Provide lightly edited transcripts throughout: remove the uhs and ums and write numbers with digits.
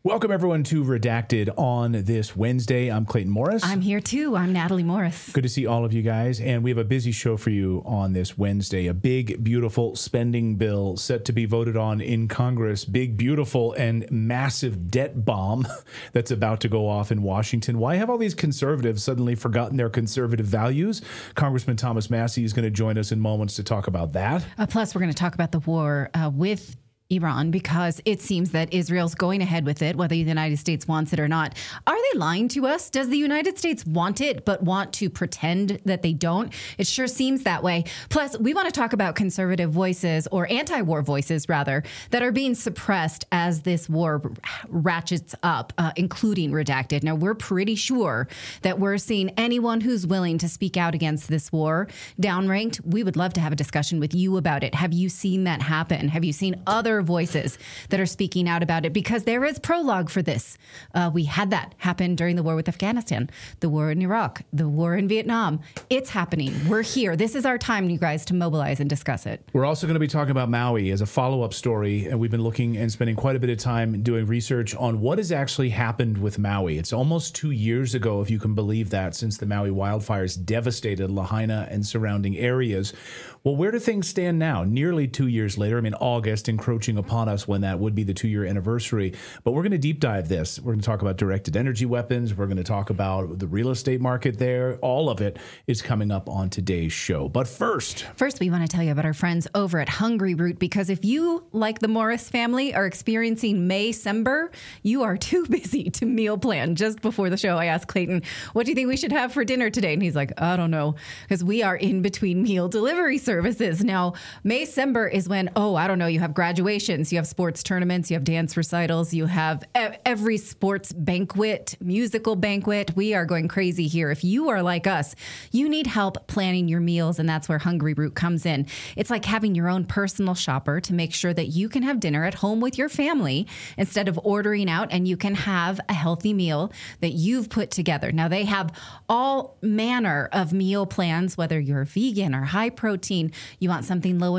Welcome, everyone, to Redacted on this Wednesday. I'm Clayton Morris. I'm here, too. I'm Natalie Morris. Good to see all of you guys. And we have a busy show for you on this Wednesday. A big, beautiful spending bill set to be voted on in Congress. Big, beautiful, and massive debt bomb that's about to go off in Washington. Why have all these conservatives suddenly forgotten their conservative values? Congressman Thomas Massie is going to join us in moments to talk about that. Plus, we're going to talk about the war with Iran, because it seems that Israel's going ahead with it, whether the United States wants it or not. Are they lying to us? Does the United States want it, but want to pretend that they don't? It sure seems that way. Plus, we want to talk about conservative voices, or anti-war voices, rather, that are being suppressed as this war ratchets up, including Redacted. Now, we're pretty sure that we're seeing anyone who's willing to speak out against this war downranked. We would love to have a discussion with you about it. Have you seen that happen? Have you seen other voices that are speaking out about it? Because there is prologue for this. We had that happen during the war with Afghanistan, the war in Iraq, the war in Vietnam. It's happening. We're here. This is our time, you guys, to mobilize and discuss it. We're also going to be talking about Maui as a follow-up story, and we've been looking and spending quite a bit of time doing research on what has actually happened with Maui. It's almost 2 years ago, if you can believe that, since the Maui wildfires devastated Lahaina and surrounding areas. Well, where do things stand now? Nearly 2 years later, August encroaching upon us when that would be the 2-year anniversary. But we're going to deep dive this. We're going to talk about directed energy weapons. We're going to talk about the real estate market there. All of it is coming up on today's show. But first, we want to tell you about our friends over at Hungry Root, because if you, like the Morris family, are experiencing May-cember, you are too busy to meal plan. Just before the show, I asked Clayton, what do you think we should have for dinner today? And he's like, I don't know, because we are in between meal delivery services. Now, May-cember is when, you have graduations, you have sports tournaments, you have dance recitals, you have every sports banquet, musical banquet. We are going crazy here. If you are like us, you need help planning your meals, and that's where Hungry Root comes in. It's like having your own personal shopper to make sure that you can have dinner at home with your family instead of ordering out, and you can have a healthy meal that you've put together. Now, they have all manner of meal plans, whether you're vegan or high protein, you want something low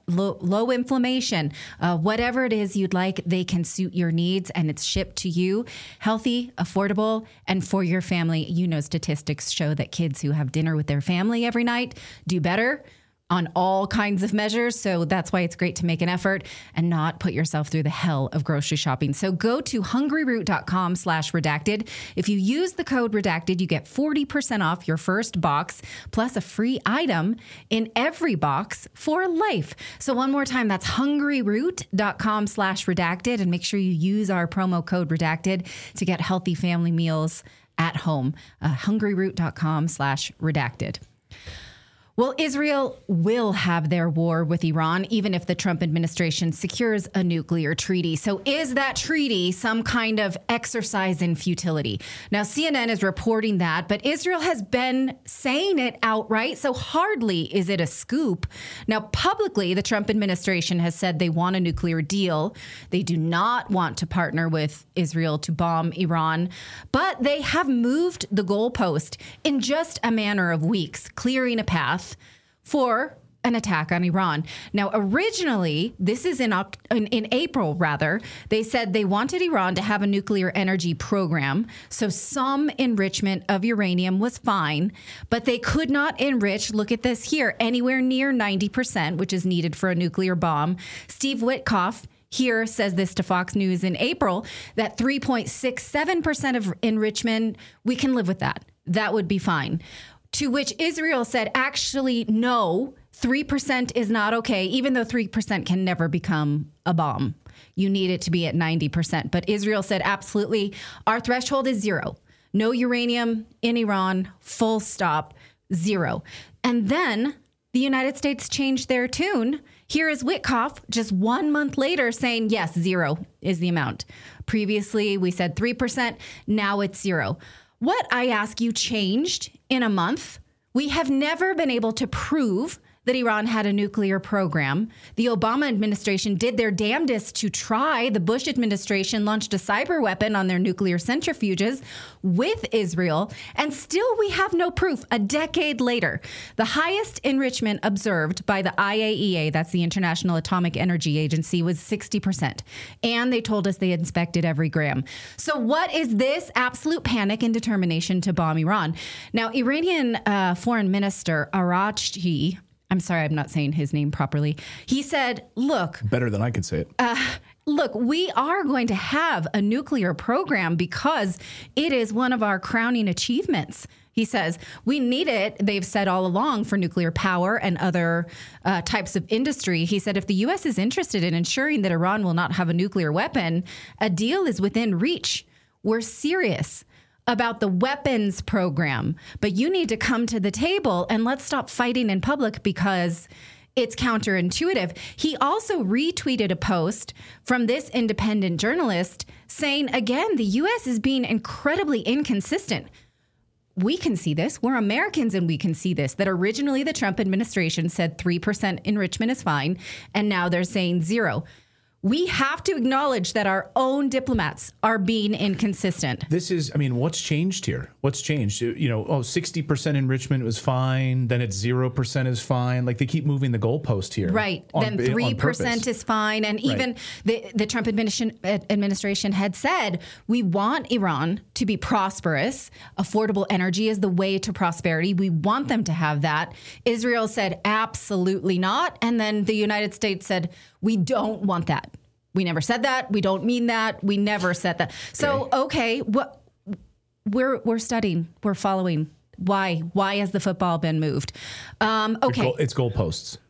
inflammation, whatever it is you'd like, they can suit your needs, and it's shipped to you healthy, affordable, and for your family. You know, statistics show that kids who have dinner with their family every night do better on all kinds of measures. So that's why it's great to make an effort and not put yourself through the hell of grocery shopping. So go to hungryroot.com/redacted. If you use the code redacted, you get 40% off your first box plus a free item in every box for life. So one more time, that's hungryroot.com/redacted, and make sure you use our promo code redacted to get healthy family meals at home. Hungryroot.com/redacted. Well, Israel will have their war with Iran, even if the Trump administration secures a nuclear treaty. So is that treaty some kind of exercise in futility? Now, CNN is reporting that, but Israel has been saying it outright, so hardly is it a scoop. Now, publicly, the Trump administration has said they want a nuclear deal. They do not want to partner with Israel to bomb Iran, but they have moved the goalpost in just a matter of weeks, clearing a path for an attack on Iran. Now, originally, this is in April, rather, they said they wanted Iran to have a nuclear energy program. So some enrichment of uranium was fine, but they could not enrich, look at this here, anywhere near 90%, which is needed for a nuclear bomb. Steve Witkoff here says this to Fox News in April, that 3.67% of enrichment, we can live with that. That would be fine. To which Israel said, actually, no, 3% is not okay, even though 3% can never become a bomb. You need it to be at 90%. But Israel said, absolutely, our threshold is 0. No uranium in Iran, full stop, 0. And then the United States changed their tune. Here is Witkoff just 1 month later saying, yes, 0 is the amount. Previously, we said 3%. Now it's 0. What, I ask you, changed in a month? We have never been able to prove that Iran had a nuclear program. The Obama administration did their damnedest to try. The Bush administration launched a cyber weapon on their nuclear centrifuges with Israel. And still we have no proof. A decade later, the highest enrichment observed by the IAEA, that's the International Atomic Energy Agency, was 60%. And they told us they inspected every gram. So what is this absolute panic and determination to bomb Iran? Now, Iranian Foreign Minister Araghchi, I'm sorry, I'm not saying his name properly. He said, look. Better than I can say it. Look, we are going to have a nuclear program because it is one of our crowning achievements. He says, we need it, they've said all along, for nuclear power and other types of industry. He said, if the U.S. is interested in ensuring that Iran will not have a nuclear weapon, a deal is within reach. We're serious about the weapons program, but you need to come to the table and let's stop fighting in public because it's counterintuitive. He also retweeted a post from this independent journalist saying, again, the U.S. is being incredibly inconsistent. We can see this. We're Americans and we can see this, that originally the Trump administration said 3% enrichment is fine, and now they're saying 0%. We have to acknowledge that our own diplomats are being inconsistent. This is, I mean, what's changed here? What's changed? 60% enrichment was fine. Then it's 0% is fine. Like they keep moving the goalpost here. Right. Then 3% is fine. And even the Trump administration had said, we want Iran to be prosperous. Affordable energy is the way to prosperity. We want them to have that. Israel said, absolutely not. And then the United States said, we don't want that. We never said that. We don't mean that. We never said that. So, okay, what we're studying, we're following. Why has the football been moved? Okay, it's goalposts.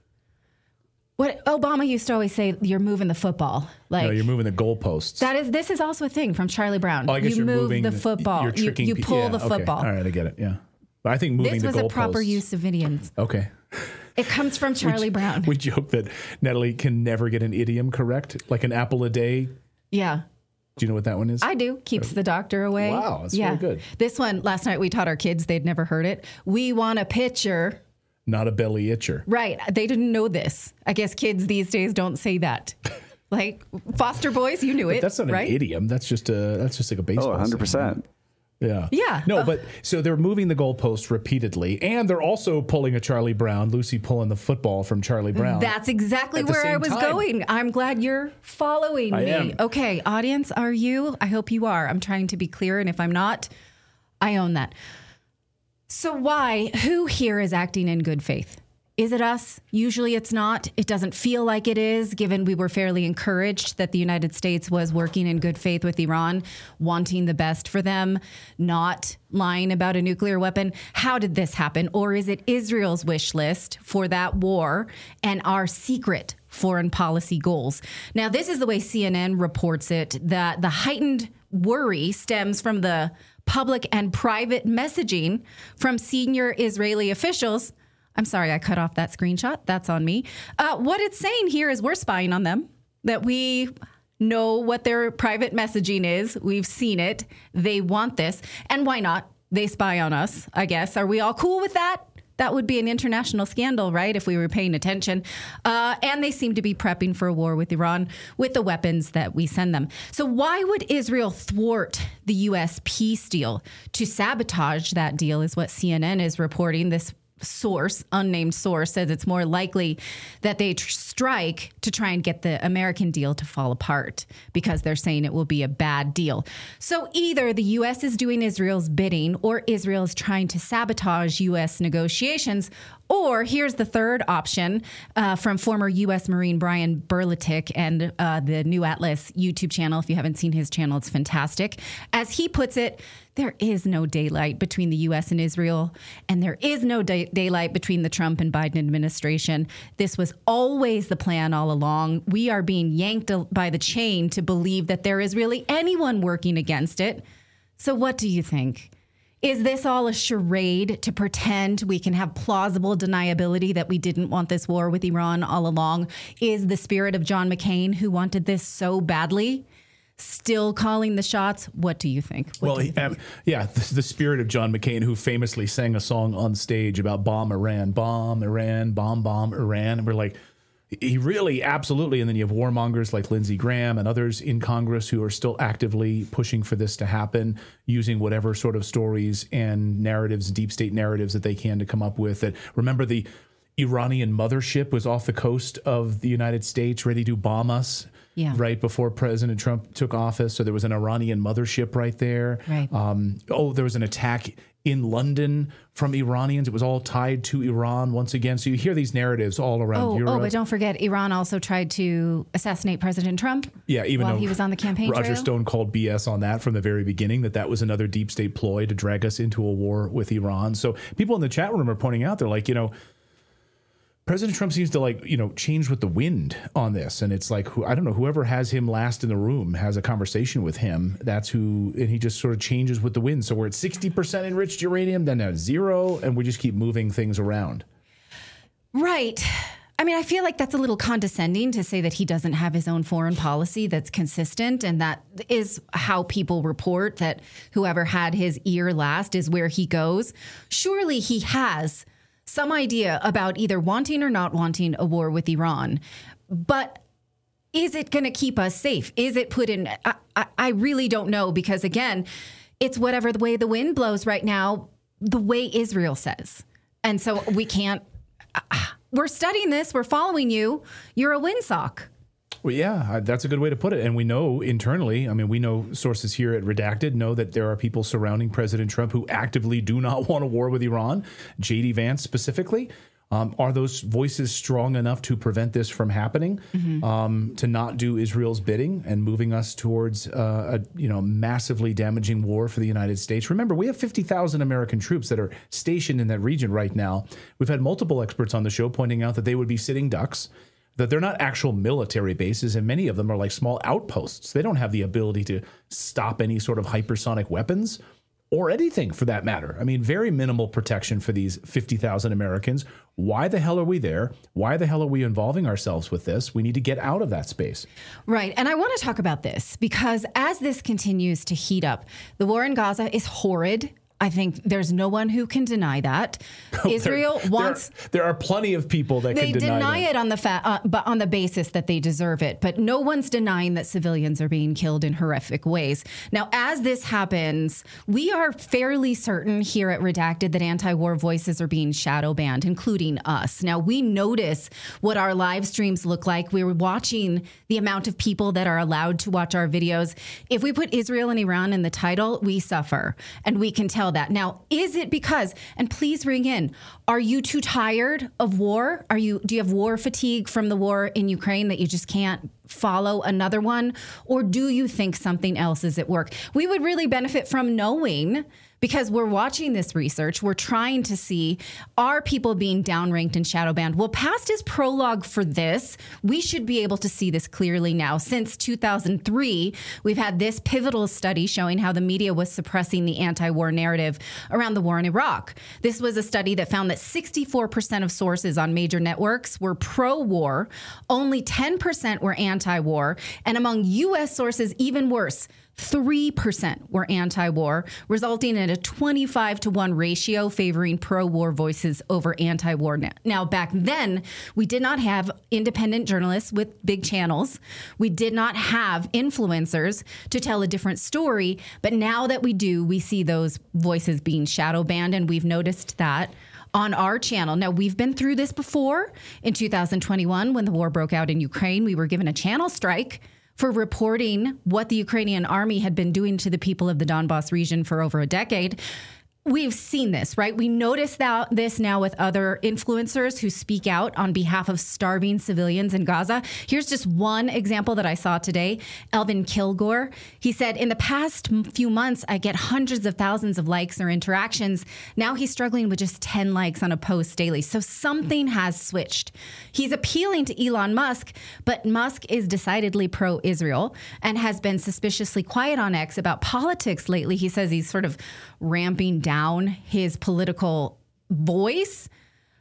What Obama used to always say, you're moving the football. Like, no, you're moving the goalposts. This is also a thing from Charlie Brown. Oh, I guess you you're move moving the football. You pull the football. All right, I get it. Yeah, but I think moving the goalposts. This was a proper use of idioms. Okay. It comes from Charlie Brown. We joke that Natalie can never get an idiom correct, like an apple a day. Yeah. Do you know what that one is? I do. Keeps the doctor away. Wow, that's very good. This one, last night we taught our kids, they'd never heard it. We want a pitcher. Not a belly itcher. Right. They didn't know this. I guess kids these days don't say that. Like Foster Boys, you knew it. That's not right? an idiom. That's just like a baseball. 100%. Yeah. Yeah. No, but so they're moving the goalpost repeatedly, and they're also pulling a Charlie Brown, Lucy pulling the football from Charlie Brown. That's exactly where I was going. I'm glad you're following me. Am. Okay, audience, are you? I hope you are. I'm trying to be clear, and if I'm not, I own that. So who here is acting in good faith? Is it us? Usually it's not. It doesn't feel like it is, given we were fairly encouraged that the United States was working in good faith with Iran, wanting the best for them, not lying about a nuclear weapon. How did this happen? Or is it Israel's wish list for that war and our secret foreign policy goals? Now, this is the way CNN reports it, that the heightened worry stems from the public and private messaging from senior Israeli officials. I'm sorry, I cut off that screenshot. That's on me. What it's saying here is we're spying on them, that we know what their private messaging is. We've seen it. They want this. And why not? They spy on us, I guess. Are we all cool with that? That would be an international scandal, right, if we were paying attention. And they seem to be prepping for a war with Iran with the weapons that we send them. So why would Israel thwart the U.S. peace deal? To sabotage that deal is what CNN is reporting. This source, unnamed source, says it's more likely that they strike to try and get the American deal to fall apart because they're saying it will be a bad deal. So either the U.S. is doing Israel's bidding or Israel is trying to sabotage U.S. negotiations. Or here's the third option from former U.S. Marine Brian Berletic and the New Atlas YouTube channel. If you haven't seen his channel, it's fantastic. As he puts it, there is no daylight between the U.S. and Israel, and there is no daylight between the Trump and Biden administration. This was always the plan all along. We are being yanked by the chain to believe that there is really anyone working against it. So what do you think? Is this all a charade to pretend we can have plausible deniability that we didn't want this war with Iran all along? Is the spirit of John McCain, who wanted this so badly, still calling the shots. What do you think? The spirit of John McCain, who famously sang a song on stage about bomb Iran, bomb Iran. And we're like, he really absolutely. And then you have warmongers like Lindsey Graham and others in Congress who are still actively pushing for this to happen, using whatever sort of stories and narratives, deep state narratives that they can to come up with. That, remember, the Iranian mothership was off the coast of the United States ready to bomb us right before President Trump took office. So there was an Iranian mothership right there. Right. There was an attack in London from Iranians. It was all tied to Iran once again. So you hear these narratives all around Europe. Oh, but don't forget, Iran also tried to assassinate President Trump. Yeah, even while though he was on the campaign Roger trail. Stone called BS on that from the very beginning, that was another deep state ploy to drag us into a war with Iran. So people in the chat room are pointing out, they're like, President Trump seems to change with the wind on this. And it's like, I don't know, whoever has him last in the room has a conversation with him. That's who, and he just sort of changes with the wind. So we're at 60% enriched uranium, then at 0, and we just keep moving things around. Right. I mean, I feel like that's a little condescending to say that he doesn't have his own foreign policy that's consistent. And that is how people report that whoever had his ear last is where he goes. Surely he has some idea about either wanting or not wanting a war with Iran. But is it going to keep us safe? Is it put in? I really don't know, because, again, it's whatever the way the wind blows right now, the way Israel says. And so we can't. We're studying this. We're following you. You're a windsock. Well, yeah, that's a good way to put it. And we know internally, we know sources here at Redacted know that there are people surrounding President Trump who actively do not want a war with Iran, J.D. Vance specifically. Are those voices strong enough to prevent this from happening, to not do Israel's bidding and moving us towards a massively damaging war for the United States? Remember, we have 50,000 American troops that are stationed in that region right now. We've had multiple experts on the show pointing out that they would be sitting ducks, that they're not actual military bases, and many of them are like small outposts. They don't have the ability to stop any sort of hypersonic weapons or anything for that matter. Very minimal protection for these 50,000 Americans. Why the hell are we there? Why the hell are we involving ourselves with this? We need to get out of that space. Right. And I want to talk about this because as this continues to heat up, the war in Gaza is horrid. I think there's no one who can deny that. Israel wants. There are plenty of people that can deny it on the but on the basis that they deserve it. But no one's denying that civilians are being killed in horrific ways. Now, as this happens, we are fairly certain here at Redacted that anti-war voices are being shadow banned, including us. Now, we notice what our live streams look like. We're watching the amount of people that are allowed to watch our videos. If we put Israel and Iran in the title, we suffer, and we can tell that. Now, is it because, and please ring in, are you too tired of war? Do you have war fatigue from the war in Ukraine that you just can't follow another one? Or do you think something else is at work? We would really benefit from knowing, because we're watching this research. We're trying to see, are people being downranked and shadow banned? Well, past his prologue for this, we should be able to see this clearly now. Since 2003, we've had this pivotal study showing how the media was suppressing the anti-war narrative around the war in Iraq. This was a study that found that 64% of sources on major networks were pro-war, only 10% were anti-war, and among U.S. sources, even worse, 3% were anti-war, resulting in a 25-to-1 ratio favoring pro-war voices over anti-war. Now, back then, we did not have independent journalists with big channels. We did not have influencers to tell a different story. But now that we do, we see those voices being shadow banned, and we've noticed that on our channel. Now, we've been through this before. In 2021, when the war broke out in Ukraine, we were given a channel strike for reporting what the Ukrainian army had been doing to the people of the Donbas region for over a decade. We've seen this, right? We notice this now with other influencers who speak out on behalf of starving civilians in Gaza. Here's just one example that I saw today. Elvin Kilgore, he said, in the past few months, I get hundreds of thousands of likes or interactions. Now he's struggling with just 10 likes on a post daily. So something has switched. He's appealing to Elon Musk, but Musk is decidedly pro-Israel and has been suspiciously quiet on X about politics lately. He says he's sort of ramping down his political voice.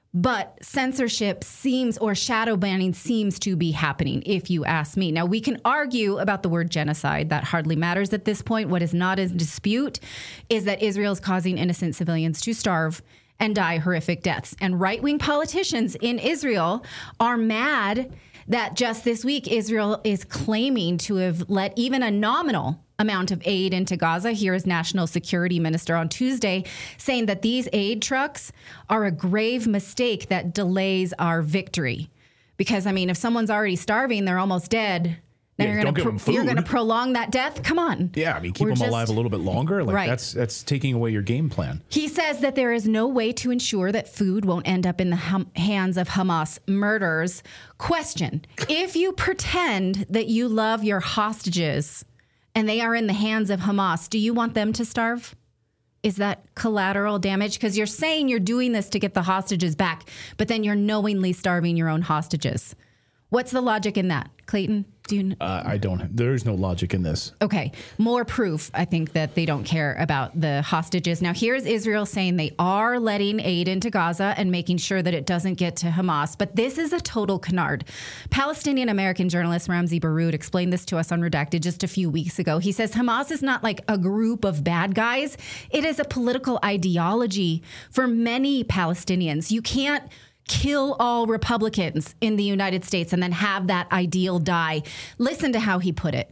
But censorship seems, or shadow banning seems to be happening, if you ask me. Now, we can argue about the word genocide. That hardly matters at this point. What is not in dispute is that Israel is causing innocent civilians to starve and die horrific deaths. And right-wing politicians in Israel are mad that just this week, Israel is claiming to have let even a nominal amount of aid into Gaza. Here is National Security Minister on Tuesday saying that these aid trucks are a grave mistake that delays our victory. Because, I mean, if someone's already starving, they're almost dead. Then you're going to prolong that death? Come on. Yeah, I mean, keep them alive a little bit longer. Like, right. That's taking away your game plan. He says that there is no way to ensure that food won't end up in the hands of Hamas murderers. Question: if you pretend that you love your hostages and they are in the hands of Hamas, do you want them to starve? Is that collateral damage? Because you're saying you're doing this to get the hostages back, but then you're knowingly starving your own hostages. What's the logic in that, Clayton? Do you I don't. There is no logic in this. Okay. More proof, I think, that they don't care about the hostages. Now, here's Israel saying they are letting aid into Gaza and making sure that it doesn't get to Hamas. But this is a total canard. Palestinian-American journalist Ramzi Baroud explained this to us on Redacted just a few weeks ago. He says Hamas is not like a group of bad guys. It is a political ideology for many Palestinians. You can't kill all Republicans in the United States and then have that ideal die. Listen to how he put it.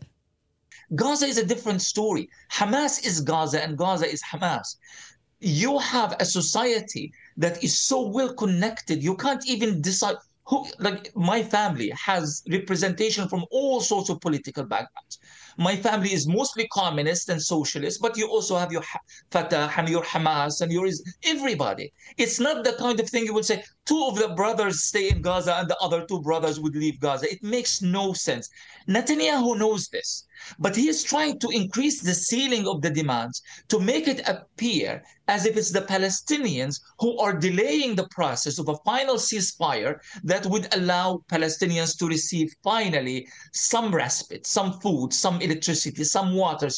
Gaza is a different story. Hamas is Gaza and Gaza is Hamas. You have a society that is so well connected, you can't even decide who, like my family has representation from all sorts of political backgrounds. My family is mostly communist and socialist, but you also have your Fatah and your Hamas and your everybody. It's not the kind of thing you will say, two of the brothers stay in Gaza and the other two brothers would leave Gaza. It makes no sense. Netanyahu knows this, but he is trying to increase the ceiling of the demands to make it appear as if it's the Palestinians who are delaying the process of a final ceasefire that would allow Palestinians to receive finally some respite, some food, some electricity, some water,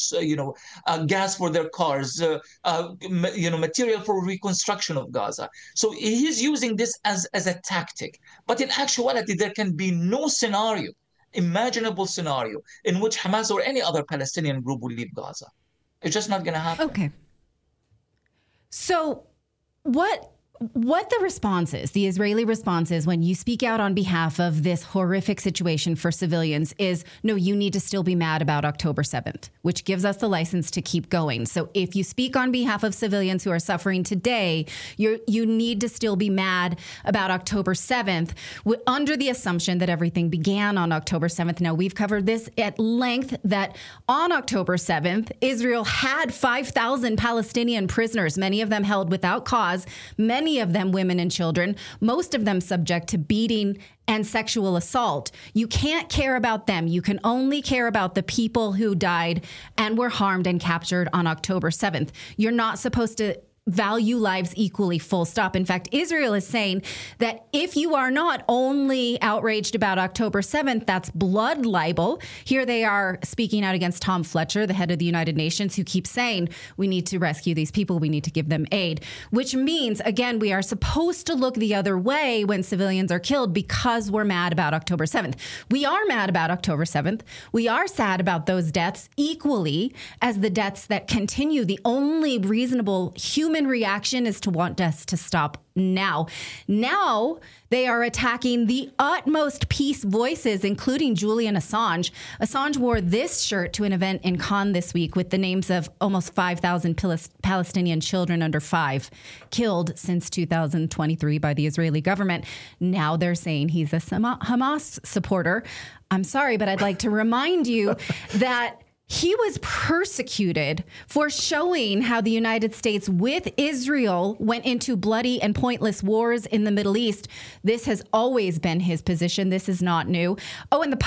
gas for their cars, material for reconstruction of Gaza. So he's using this as a tactic. But in actuality, there can be no scenario, imaginable scenario, in which Hamas or any other Palestinian group will leave Gaza. It's just not going to happen. Okay. So what the response is, the Israeli response is, when you speak out on behalf of this horrific situation for civilians, is, no, you need to still be mad about October 7th, which gives us the license to keep going. So if you speak on behalf of civilians who are suffering today, you need to still be mad about October 7th, under the assumption that everything began on October 7th. Now, we've covered this at length, that on October 7th, Israel had 5,000 Palestinian prisoners, many of them held without cause, many of them women and children, most of them subject to beating and sexual assault. You can't care about them. You can only care about the people who died and were harmed and captured on October 7th. You're not supposed to value lives equally, full stop. In fact, Israel is saying that if you are not only outraged about October 7th, that's blood libel. Here they are speaking out against Tom Fletcher, the head of the United Nations, who keeps saying, we need to rescue these people. We need to give them aid, which means, again, we are supposed to look the other way when civilians are killed because we're mad about October 7th. We are mad about October 7th. We are sad about those deaths equally as the deaths that continue. The only reasonable human reaction is to want us to stop now. Now they are attacking the utmost peace voices, including Julian Assange. Assange wore this shirt to an event in Cannes this week with the names of almost 5,000 Palestinian children under 5 killed since 2023 by the Israeli government. Now they're saying he's a Hamas supporter. I'm sorry, but I'd like to remind you that he was persecuted for showing how the United States with Israel went into bloody and pointless wars in the Middle East. This has always been his position. This is not new. Oh, and the Pope.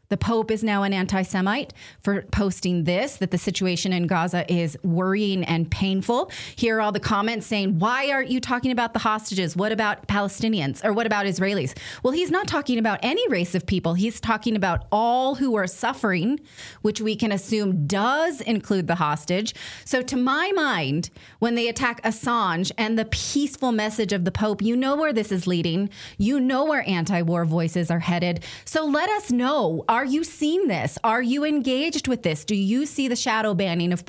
The Pope is now an anti-Semite for posting this, that the situation in Gaza is worrying and painful. Here are all the comments saying, why aren't you talking about the hostages? What about Palestinians? Or what about Israelis? Well, he's not talking about any race of people. He's talking about all who are suffering, which we can assume does include the hostage. So to my mind, when they attack Assange and the peaceful message of the Pope, you know where this is leading. You know where anti-war voices are headed. So let us know. Are you seeing this? Are you engaged with this? Do you see the shadow banning of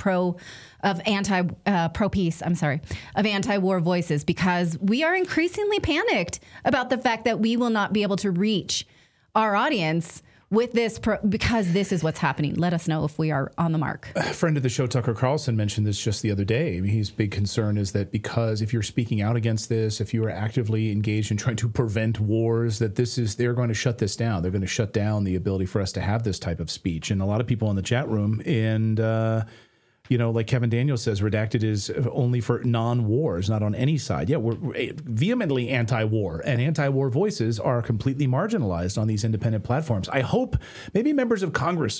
anti-war voices? Because we are increasingly panicked about the fact that we will not be able to reach our audience with this because this is what's happening. Let us know if we are on the mark. A friend of the show, Tucker Carlson, mentioned this just the other day. I mean, his big concern is that because if you're speaking out against this, if you are actively engaged in trying to prevent wars, that they're going to shut this down. They're going to shut down the ability for us to have this type of speech. And a lot of people in the chat room and, like Kevin Daniels says, redacted is only for non-wars, not on any side. Yeah, we're vehemently anti-war, and anti-war voices are completely marginalized on these independent platforms. I hope maybe members of Congress,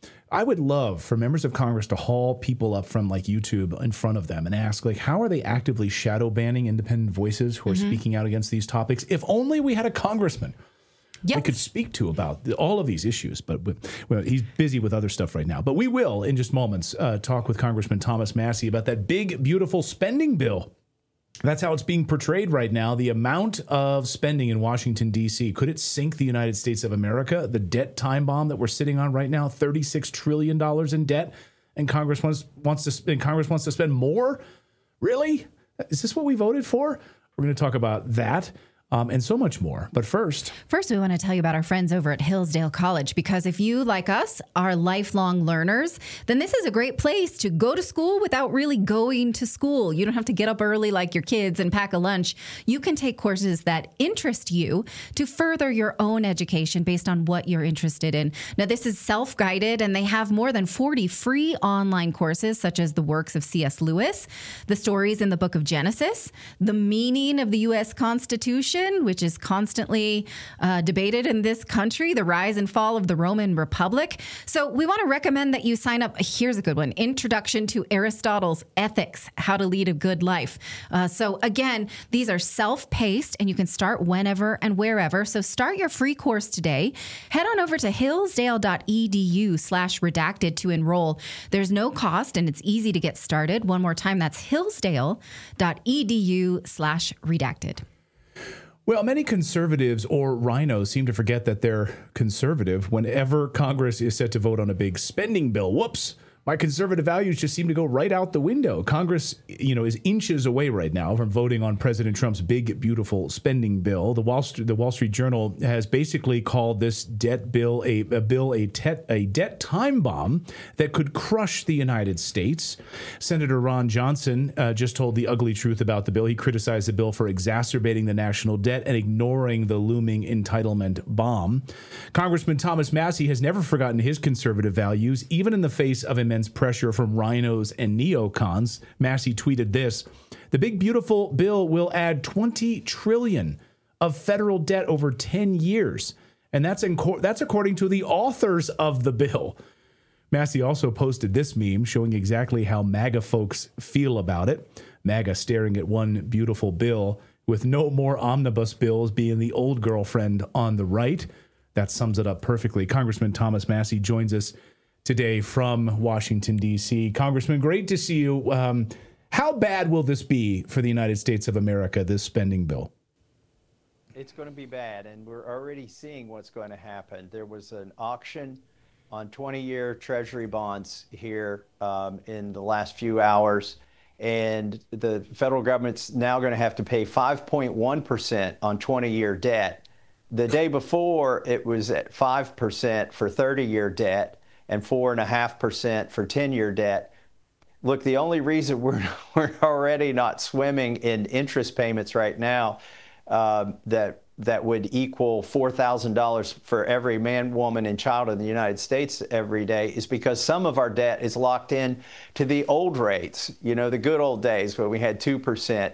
I would love for members of Congress to haul people up from like YouTube in front of them and ask, like, how are they actively shadow banning independent voices who are speaking out against these topics? If only we had a congressman we could speak to about all of these issues, but he's busy with other stuff right now. But we will, in just moments, talk with Congressman Thomas Massie about that big, beautiful spending bill. That's how it's being portrayed right now. The amount of spending in Washington, D.C., could it sink the United States of America? The debt time bomb that we're sitting on right now, $36 trillion in debt, and Congress wants to spend more? Really? Is this what we voted for? We're going to talk about that. And so much more. But first, we want to tell you about our friends over at Hillsdale College, because if you, like us, are lifelong learners, then this is a great place to go to school without really going to school. You don't have to get up early like your kids and pack a lunch. You can take courses that interest you to further your own education based on what you're interested in. Now, this is self-guided, and they have more than 40 free online courses, such as the works of C.S. Lewis, the stories in the book of Genesis, the meaning of the U.S. Constitution, which is constantly debated in this country, the rise and fall of the Roman Republic. So we want to recommend that you sign up. Here's a good one. Introduction to Aristotle's Ethics, How to Lead a Good Life. So again, these are self-paced, and you can start whenever and wherever. So start your free course today. Head on over to hillsdale.edu/redacted to enroll. There's no cost, and it's easy to get started. One more time, that's hillsdale.edu/redacted. Well, many conservatives or rhinos seem to forget that they're conservative whenever Congress is set to vote on a big spending bill. Whoops. My conservative values just seem to go right out the window. Congress, is inches away right now from voting on President Trump's big, beautiful spending bill. The Wall Street Journal has basically called this debt bill a debt time bomb that could crush the United States. Senator Ron Johnson just told the ugly truth about the bill. He criticized the bill for exacerbating the national debt and ignoring the looming entitlement bomb. Congressman Thomas Massie has never forgotten his conservative values, even in the face of immense pressure from rhinos and neocons. Massie tweeted this: "The big beautiful bill will add $20 trillion of federal debt over 10 years. And that's according to the authors of the bill." Massie also posted this meme showing exactly how MAGA folks feel about it. MAGA staring at one beautiful bill, with no more omnibus bills being the old girlfriend on the right. That sums it up perfectly. Congressman Thomas Massie joins us today from Washington, D.C. Congressman, great to see you. How bad will this be for the United States of America, this spending bill? It's going to be bad, and we're already seeing what's going to happen. There was an auction on 20-year Treasury bonds here in the last few hours, and the federal government's now going to have to pay 5.1% on 20-year debt. The day before, it was at 5% for 30-year debt and 4.5% for 10-year debt. Look, the only reason we're already not swimming in interest payments right now that would equal $4,000 for every man, woman, and child in the United States every day is because some of our debt is locked in to the old rates, the good old days where we had 2%.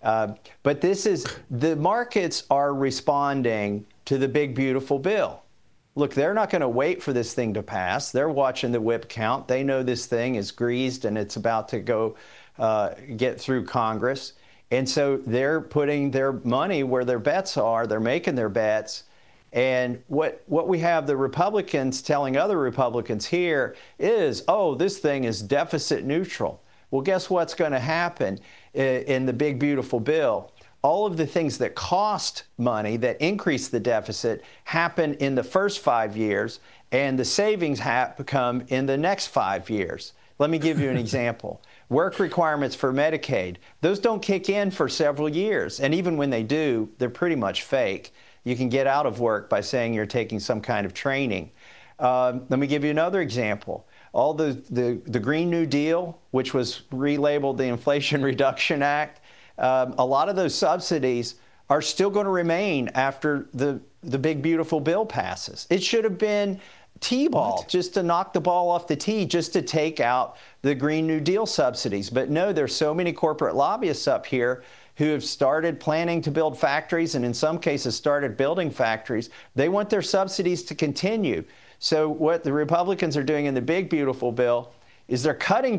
But the markets are responding to the big, beautiful bill. look, they're not going to wait for this thing to pass. They're watching the whip count. They know this thing is greased and it's about to go get through Congress. And so they're putting their money where their bets are. They're making their bets. And what we have the Republicans telling other Republicans here is, oh, this thing is deficit neutral. Well, guess what's going to happen in the big, beautiful bill? All of the things that cost money, that increase the deficit, happen in the first 5 years, and the savings come in the next 5 years. Let me give you an example. Work requirements for Medicaid, those don't kick in for several years. And even when they do, they're pretty much fake. You can get out of work by saying you're taking some kind of training. Let me give you another example. All the Green New Deal, which was relabeled the Inflation Reduction Act, a lot of those subsidies are still going to remain after the big, beautiful bill passes. It should have been T-ball, just to knock the ball off the tee, just to take out the Green New Deal subsidies. But no, there's so many corporate lobbyists up here who have started planning to build factories and in some cases started building factories. They want their subsidies to continue. So what the Republicans are doing in the big, beautiful bill is they're cutting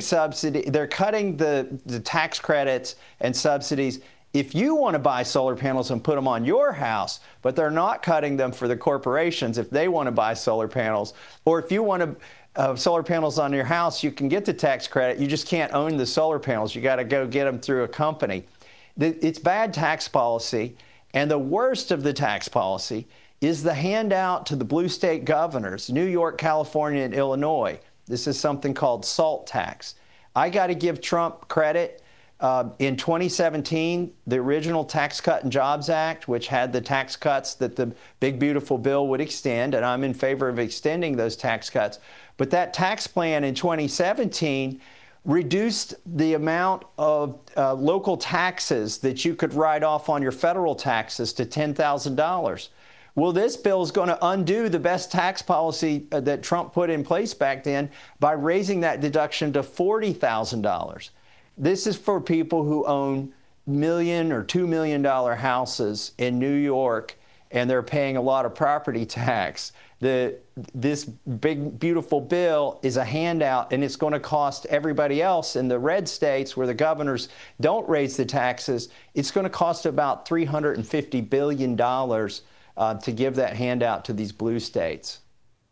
the tax credits and subsidies if you want to buy solar panels and put them on your house, but they're not cutting them for the corporations if they want to buy solar panels. Or if you want to solar panels on your house, you can get the tax credit. You just can't own the solar panels. You got to go get them through a company. It's bad tax policy. And the worst of the tax policy is the handout to the blue state governors, New York, California, and Illinois. This is something called SALT tax. I got to give Trump credit. In 2017, the original Tax Cut and Jobs Act, which had the tax cuts that the big, beautiful bill would extend, and I'm in favor of extending those tax cuts. But that tax plan in 2017 reduced the amount of local taxes that you could write off on your federal taxes to $10,000. Well, this bill is going to undo the best tax policy that Trump put in place back then by raising that deduction to $40,000. This is for people who own $1 million or $2 million houses in New York, and they're paying a lot of property tax. This big, beautiful bill is a handout, and it's going to cost everybody else in the red states where the governors don't raise the taxes. It's going to cost about $350 billion to give that handout to these blue states.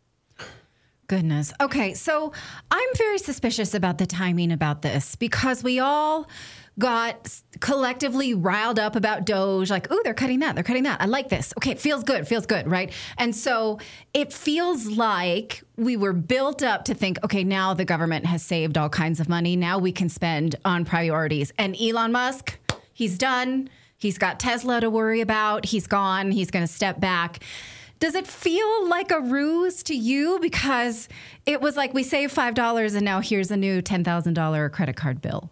Goodness. Okay, so I'm very suspicious about the timing about this because we all got collectively riled up about DOGE, like, oh, they're cutting that. I like this. Okay, it feels good, right? And so it feels like we were built up to think, okay, now the government has saved all kinds of money. Now we can spend on priorities. And Elon Musk, he's done. He's got Tesla to worry about. He's gone. He's going to step back. Does it feel like a ruse to you? Because it was like we saved $5 and now here's a new $10,000 credit card bill.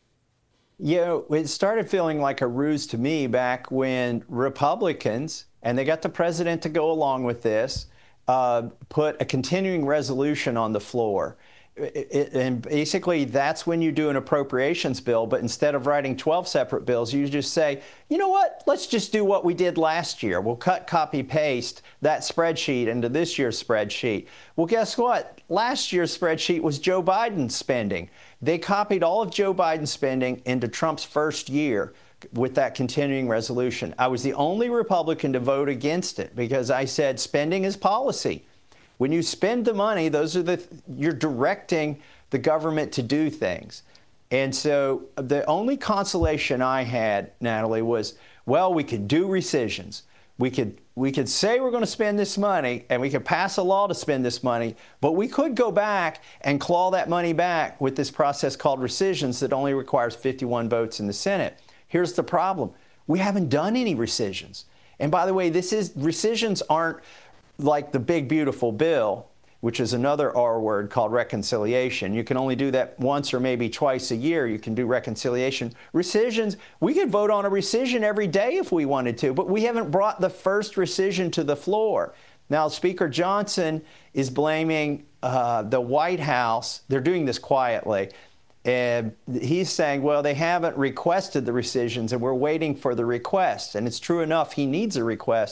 It started feeling like a ruse to me back when Republicans, and they got the president to go along with this, put a continuing resolution on the floor. And basically, that's when you do an appropriations bill. But instead of writing 12 separate bills, you just say, you know what? Let's just do what we did last year. We'll cut, copy, paste that spreadsheet into this year's spreadsheet. Well, guess what? Last year's spreadsheet was Joe Biden's spending. They copied all of Joe Biden's spending into Trump's first year with that continuing resolution. I was the only Republican to vote against it because I said spending is policy. When you spend the money, you're directing the government to do things. And so the only consolation I had, Natalie, was, well, we could do rescissions. We could say we're going to spend this money, and we could pass a law to spend this money, but we could go back and claw that money back with this process called rescissions that only requires 51 votes in the Senate. Here's the problem. We haven't done any rescissions. And by the way, rescissions aren't like the big, beautiful bill, which is another R word called reconciliation. You can only do that once or maybe twice a year. You can do reconciliation. Rescissions, we could vote on a rescission every day if we wanted to, but we haven't brought the first rescission to the floor. Now, Speaker Johnson is blaming the White House. They're doing this quietly. And he's saying, well, they haven't requested the rescissions, and we're waiting for the request. And it's true enough, he needs a request.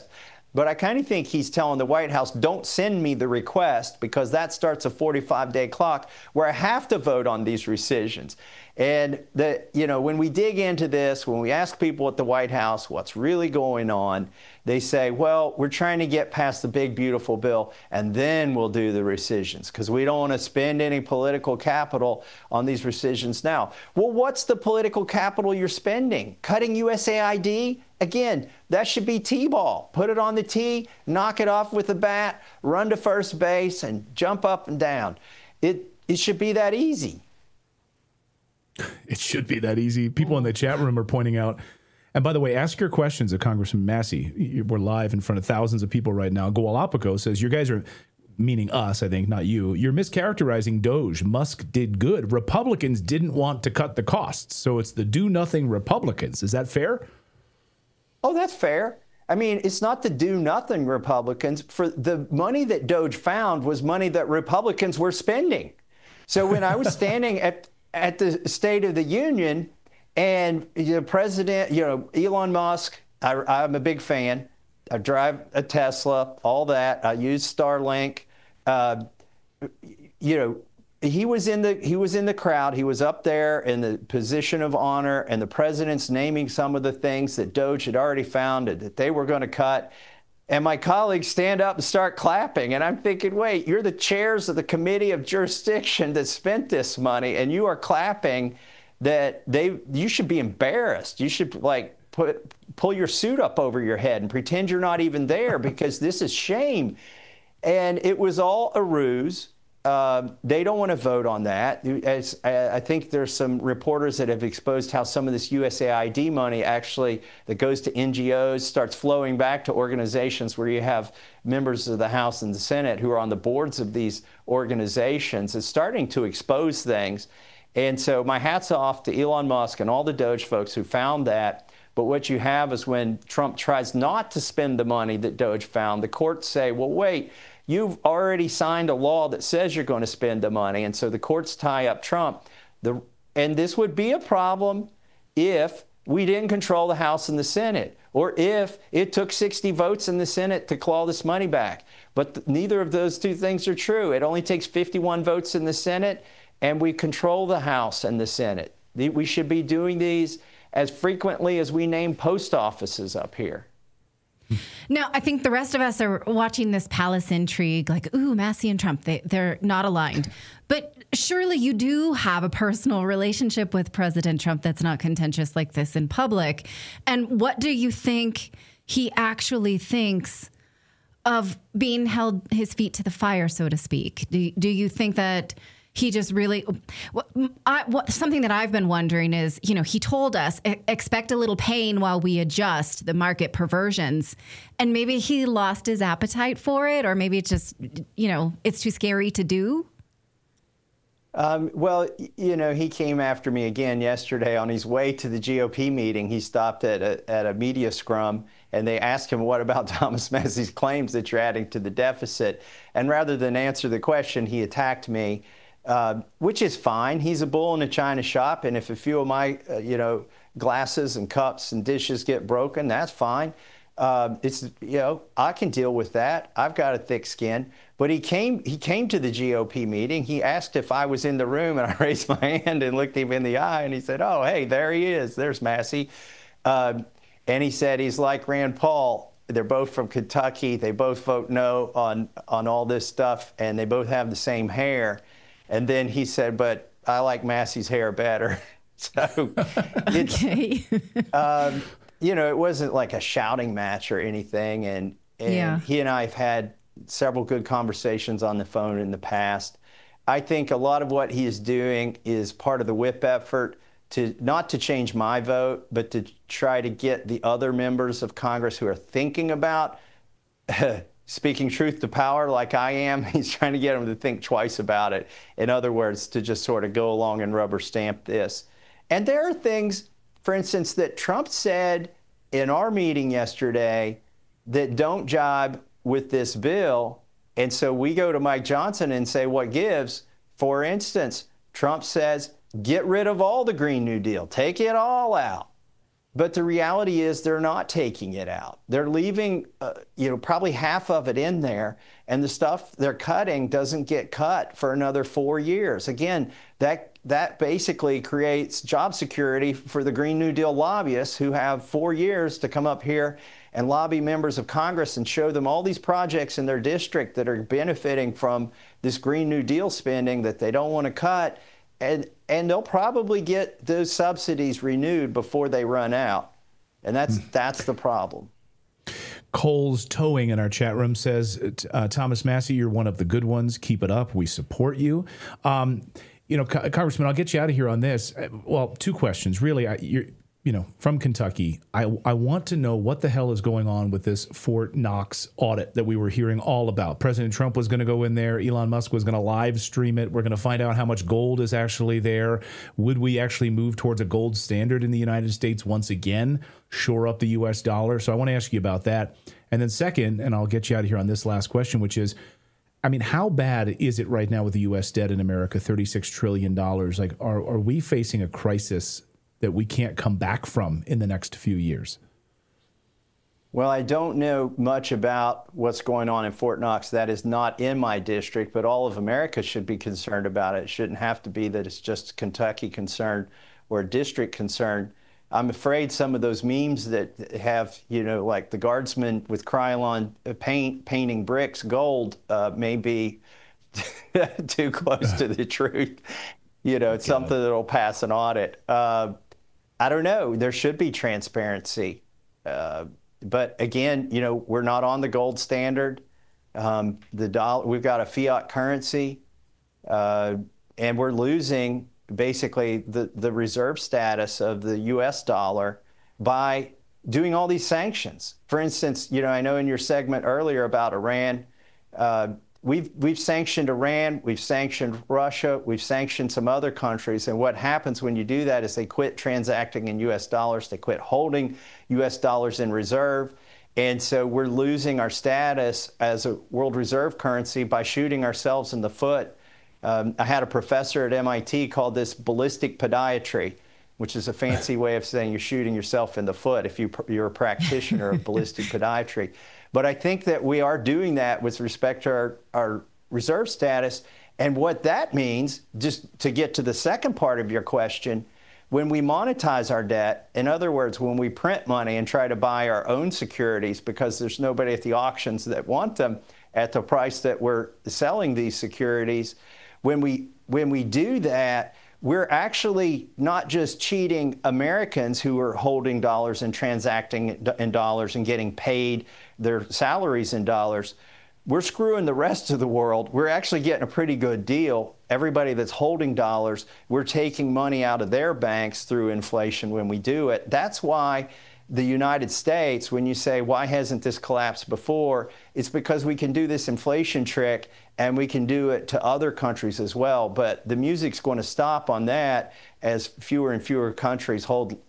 But I kind of think he's telling the White House, don't send me the request, because that starts a 45-day clock where I have to vote on these rescissions. And when we dig into this, when we ask people at the White House what's really going on, they say, well, we're trying to get past the big, beautiful bill, and then we'll do the rescissions, because we don't want to spend any political capital on these rescissions now. Well, what's the political capital you're spending? Cutting USAID? Again, that should be T-ball. Put it on the tee, knock it off with a bat, run to first base, and jump up and down. It should be that easy. It should be that easy. People in the chat room are pointing out. And by the way, ask your questions of Congressman Massey. We're live in front of thousands of people right now. Goalapaco says, you guys are, meaning us, I think, not you, you're mischaracterizing Doge. Musk did good. Republicans didn't want to cut the costs. So it's the do-nothing Republicans. Is that fair? Oh, that's fair. I mean, it's not the do-nothing Republicans. For the money that Doge found was money that Republicans were spending. So when I was standing at the State of the Union, and the president, Elon Musk, I'm a big fan. I drive a Tesla, all that. I use Starlink. He was in the crowd. He was up there in the position of honor, and the president's naming some of the things that Doge had already found that they were going to cut. And my colleagues stand up and start clapping. And I'm thinking, wait, you're the chairs of the committee of jurisdiction that spent this money, and you are clapping that you should be embarrassed. You should pull your suit up over your head and pretend you're not even there, because this is shame. And it was all a ruse. They don't want to vote on that. I think there's some reporters that have exposed how some of this USAID money actually that goes to NGOs starts flowing back to organizations where you have members of the House and the Senate who are on the boards of these organizations. It's starting to expose things. And so my hat's off to Elon Musk and all the Doge folks who found that. But what you have is when Trump tries not to spend the money that Doge found, the courts say, well, wait, you've already signed a law that says you're going to spend the money. And so the courts tie up Trump. And this would be a problem if we didn't control the House and the Senate, or if it took 60 votes in the Senate to claw this money back. But neither of those two things are true. It only takes 51 votes in the Senate, and we control the House and the Senate. We should be doing these as frequently as we name post offices up here. Now, I think the rest of us are watching this palace intrigue like, ooh, Massey and Trump, they're not aligned. But surely you do have a personal relationship with President Trump that's not contentious like this in public. And what do you think he actually thinks of being held his feet to the fire, so to speak? Do you think that he just really, something that I've been wondering is, he told us, expect a little pain while we adjust the market perversions. And maybe he lost his appetite for it, or maybe it's just, it's too scary to do. Well, he came after me again yesterday on his way to the GOP meeting. He stopped at a media scrum, and they asked him, what about Thomas Massey's claims that you're adding to the deficit? And rather than answer the question, he attacked me. Which is fine. He's a bull in a china shop, and if a few of my, glasses and cups and dishes get broken, that's fine. I can deal with that. I've got a thick skin. But he came to the GOP meeting. He asked if I was in the room, and I raised my hand and looked him in the eye, and he said, "Oh, hey, there he is. There's Massey." And he said he's like Rand Paul. They're both from Kentucky. They both vote no on all this stuff, and they both have the same hair. And then he said, but I like Massey's hair better. So it's, okay. It wasn't like a shouting match or anything. And he and I have had several good conversations on the phone in the past. I think a lot of what he is doing is part of the whip effort to not to change my vote, but to try to get the other members of Congress who are thinking about speaking truth to power like I am. He's trying to get them to think twice about it. In other words, to just sort of go along and rubber stamp this. And there are things, for instance, that Trump said in our meeting yesterday that don't jibe with this bill. And so we go to Mike Johnson and say, what gives? For instance, Trump says, get rid of all the Green New Deal. Take it all out. But the reality is they're not taking it out. They're leaving, probably half of it in there, and the stuff they're cutting doesn't get cut for another 4 years. Again, that basically creates job security for the Green New Deal lobbyists who have 4 years to come up here and lobby members of Congress and show them all these projects in their district that are benefiting from this Green New Deal spending that they don't want to cut. And they'll probably get those subsidies renewed before they run out. And that's the problem. Cole's Towing in our chat room says, Thomas Massie, you're one of the good ones. Keep it up. We support you. Congressman, I'll get you out of here on this. Well, two questions. Really, you're from Kentucky. I want to know what the hell is going on with this Fort Knox audit that we were hearing all about. President Trump was going to go in there. Elon Musk was going to live stream it. We're going to find out how much gold is actually there. Would we actually move towards a gold standard in the United States once again? Shore up the U.S. dollar. So I want to ask you about that. And then second, and I'll get you out of here on this last question, which is, how bad is it right now with the U.S. debt in America, $36 trillion? Like, are we facing a crisis that we can't come back from in the next few years? Well, I don't know much about what's going on in Fort Knox. That is not in my district, but all of America should be concerned about it. It shouldn't have to be that it's just Kentucky concern or a district concern. I'm afraid some of those memes that have, like the guardsman with Krylon painting bricks gold may be too close to the truth. It's something that'll pass an audit. I don't know. There should be transparency. But again, we're not on the gold standard. The dollar, we've got a fiat currency, and we're losing basically the reserve status of the U.S. dollar by doing all these sanctions. For instance, I know in your segment earlier about Iran, we've sanctioned Iran, we've sanctioned Russia, we've sanctioned some other countries. And what happens when you do that is they quit transacting in U.S. dollars, they quit holding U.S. dollars in reserve. And so we're losing our status as a world reserve currency by shooting ourselves in the foot. I had a professor at MIT called this ballistic podiatry, which is a fancy way of saying you're shooting yourself in the foot if you're a practitioner of ballistic podiatry. But I think that we are doing that with respect to our reserve status. And what that means, just to get to the second part of your question, when we monetize our debt, in other words, when we print money and try to buy our own securities because there's nobody at the auctions that want them at the price that we're selling these securities, when we do that, we're actually not just cheating Americans who are holding dollars and transacting in dollars and getting paid their salaries in dollars. We're screwing the rest of the world. We're actually getting a pretty good deal. Everybody that's holding dollars, we're taking money out of their banks through inflation when we do it. That's why the United States, when you say, why hasn't this collapsed before? It's because we can do this inflation trick and we can do it to other countries as well. But the music's going to stop on that as fewer and fewer countries hold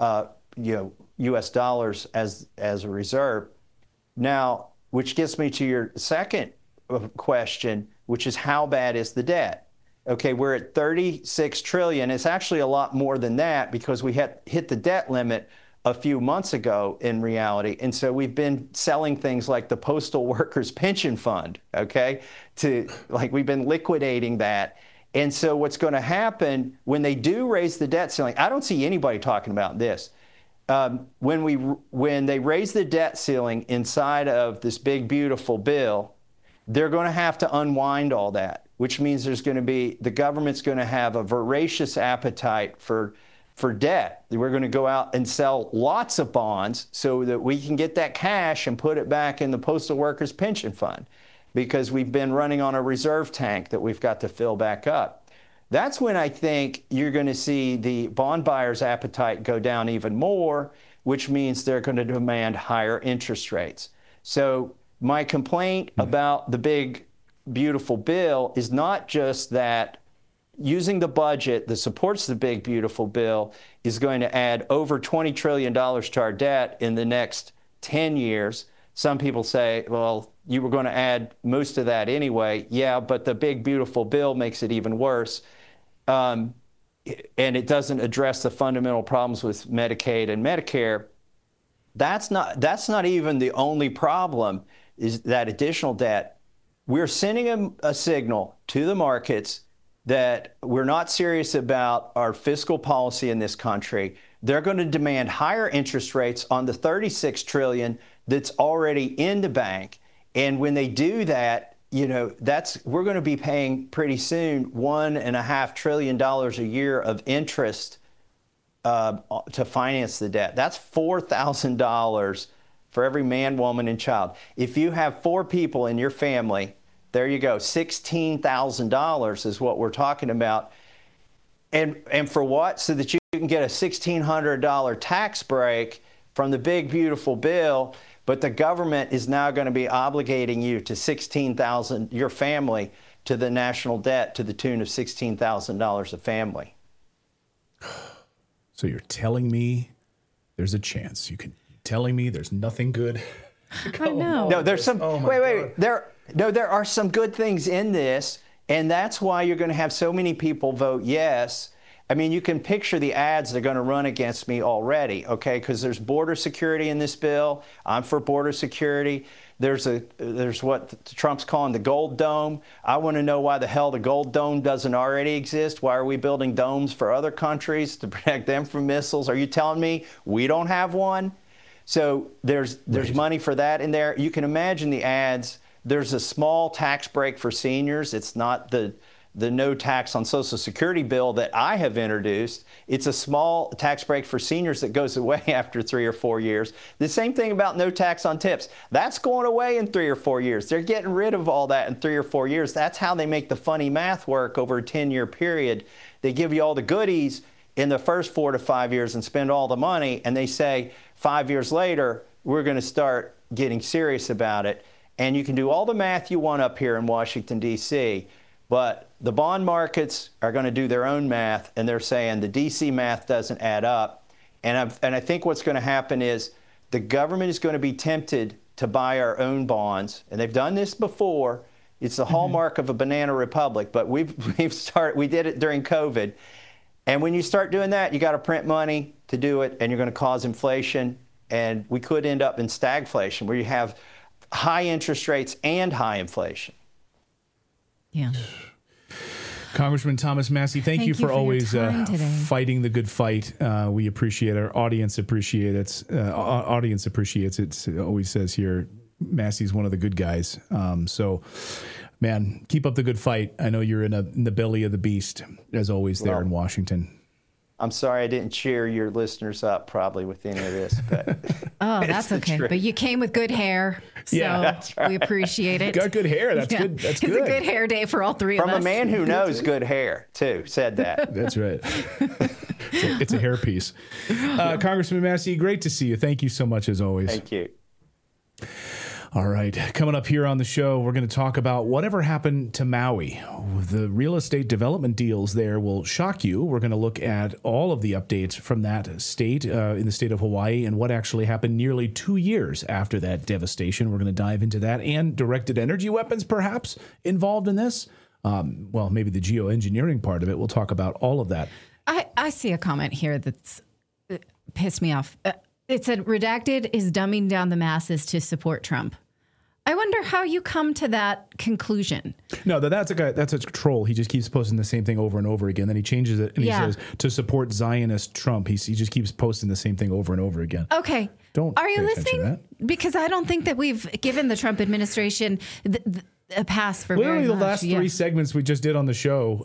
U.S. dollars as a reserve. Now, which gets me to your second question, which is how bad is the debt? Okay, we're at 36 trillion. It's actually a lot more than that because we had hit the debt limit a few months ago in reality. And so we've been selling things like the Postal Workers Pension Fund, okay, we've been liquidating that. And so what's going to happen when they do raise the debt ceiling, I don't see anybody talking about this. When they raise the debt ceiling inside of this big, beautiful bill, they're going to have to unwind all that, which means the government's going to have a voracious appetite for debt. We're going to go out and sell lots of bonds so that we can get that cash and put it back in the Postal Workers Pension Fund because we've been running on a reserve tank that we've got to fill back up. That's when I think you're going to see the bond buyers' appetite go down even more, which means they're going to demand higher interest rates. So my complaint about the big, beautiful bill is not just that using the budget that supports the big, beautiful bill is going to add over $20 trillion to our debt in the next 10 years. Some people say, well, you were going to add most of that anyway. Yeah, but the big, beautiful bill makes it even worse. and it doesn't address the fundamental problems with Medicaid and Medicare, that's not even the only problem, is that additional debt. We're sending a signal to the markets that we're not serious about our fiscal policy in this country. They're going to demand higher interest rates on the $36 trillion that's already in the bank. And when they do that, we're going to be paying pretty soon $1.5 trillion a year of interest to finance the debt. That's $4,000 for every man, woman, and child. If you have 4 people in your family, there you go. $16,000 is what we're talking about. And for what? So that you can get a $1,600 tax break from the big, beautiful bill, but the government is now going to be obligating you to $16,000, your family, to the national debt to the tune of $16,000 a family. So you're telling me there's a chance? Telling me there's nothing good? I know. No, there's some. Wait. There are some good things in this, and that's why you're going to have so many people vote yes. I mean, you can picture the ads they're going to run against me already, okay? Because there's border security in this bill. I'm for border security. There's what Trump's calling the Gold Dome. I want to know why the hell the Gold Dome doesn't already exist. Why are we building domes for other countries to protect them from missiles? Are you telling me we don't have one? So there's money for that in there. You can imagine the ads. There's a small tax break for seniors. It's not the no tax on Social Security bill that I have introduced. It's a small tax break for seniors that goes away after 3 or 4 years. The same thing about no tax on tips. That's going away in 3 or 4 years. They're getting rid of all that in 3 or 4 years. That's how they make the funny math work over a 10-year period. They give you all the goodies in the first 4 to 5 years and spend all the money, and they say 5 years later, we're going to start getting serious about it. And you can do all the math you want up here in Washington, D.C., but the bond markets are going to do their own math, and they're saying the D.C. math doesn't add up. And I think what's going to happen is the government is going to be tempted to buy our own bonds, and they've done this before. It's the hallmark of a banana republic, but we did it during COVID. And when you start doing that, you got to print money to do it, and you're going to cause inflation, and we could end up in stagflation, where you have high interest rates and high inflation. Yeah. Congressman Thomas Massie, thank you for always fighting the good fight. We appreciate it. Our audience appreciates it. Audience appreciates it. It always says here, Massie's one of the good guys. So, man, keep up the good fight. I know you're in the belly of the beast, as always, there in Washington. I'm sorry I didn't cheer your listeners up probably with any of this, but oh, that's okay. But you came with good hair, so that's right. We appreciate it. Got good hair. That's good. That's good. It's a good hair day for all three of us. From a man who knows good hair, too, said that. That's right. It's a hair piece. Congressman Massie, great to see you. Thank you so much, as always. Thank you. All right. Coming up here on the show, we're going to talk about whatever happened to Maui. The real estate development deals there will shock you. We're going to look at all of the updates from that state, in the state of Hawaii, and what actually happened nearly 2 years after that devastation. We're going to dive into that, and directed energy weapons perhaps involved in this. Well, maybe the geoengineering part of it. We'll talk about all of that. I see a comment here that's pissed me off. It said, redacted is dumbing down the masses to support Trump. I wonder how you come to that conclusion. No, that's a troll. He just keeps posting the same thing over and over again. Then he changes it and he says, to support Zionist Trump. He just keeps posting the same thing over and over again. Okay. Are you listening? Because I don't think that we've given the Trump administration a pass for very much. Literally the last 3 segments we just did on the show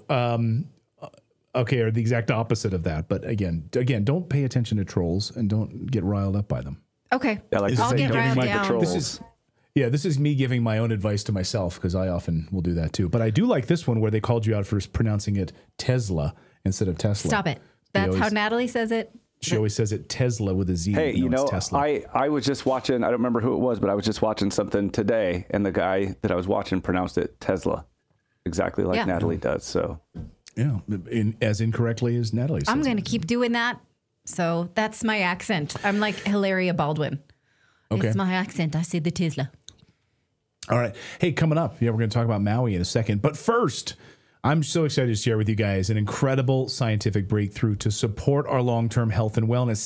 are the exact opposite of that. But again, don't pay attention to trolls and don't get riled up by them. Okay. I'll get riled down. This is me giving my own advice to myself, because I often will do that too. But I do like this one where they called you out for pronouncing it Tesla instead of Tesla. Stop it. That's how Natalie says it. She always says it Tesla with a Z. Hey, it's Tesla. I was just watching, I don't remember who it was, but I was just watching something today, and the guy that I was watching pronounced it Tesla, exactly like Natalie does. So, yeah, as incorrectly as Natalie says. I'm going to keep doing that. So that's my accent. I'm like Hilaria Baldwin. Okay. It's my accent. I say the Tesla. All right. Hey, coming up, we're going to talk about Maui in a second. But first, I'm so excited to share with you guys an incredible scientific breakthrough to support our long-term health and wellness.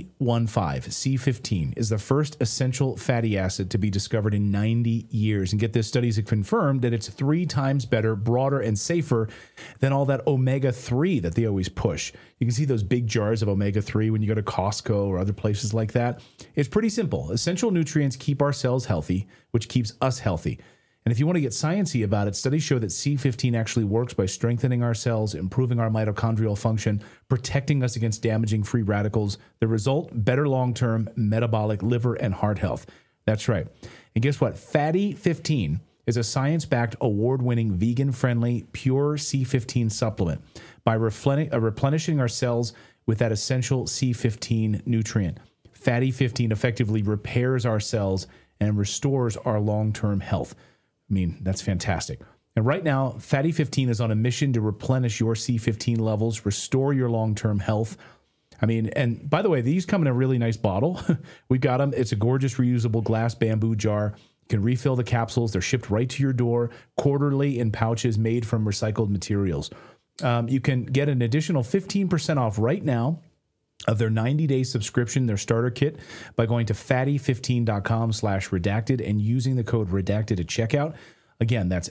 C15 is the first essential fatty acid to be discovered in 90 years. And get this, studies have confirmed that it's 3 times better, broader, and safer than all that omega-3 that they always push. You can see those big jars of omega-3 when you go to Costco or other places like that. It's pretty simple. Essential nutrients keep our cells healthy, which keeps us healthy. And if you want to get sciencey about it, studies show that C15 actually works by strengthening our cells, improving our mitochondrial function, protecting us against damaging free radicals. The result, better long-term metabolic, liver, and heart health. That's right. And guess what? Fatty 15 is a science-backed, award-winning, vegan-friendly, pure C15 supplement by replenishing our cells with that essential C15 nutrient. Fatty 15 effectively repairs our cells and restores our long-term health. I mean, that's fantastic. And right now, Fatty 15 is on a mission to replenish your C15 levels, restore your long-term health. I mean, and by the way, these come in a really nice bottle. We've got them. It's a gorgeous reusable glass bamboo jar. You can refill the capsules. They're shipped right to your door, quarterly in pouches made from recycled materials. You can get an additional 15% off right now of their 90-day subscription, their starter kit, by going to fatty15.com/redacted and using the code redacted at checkout. Again, that's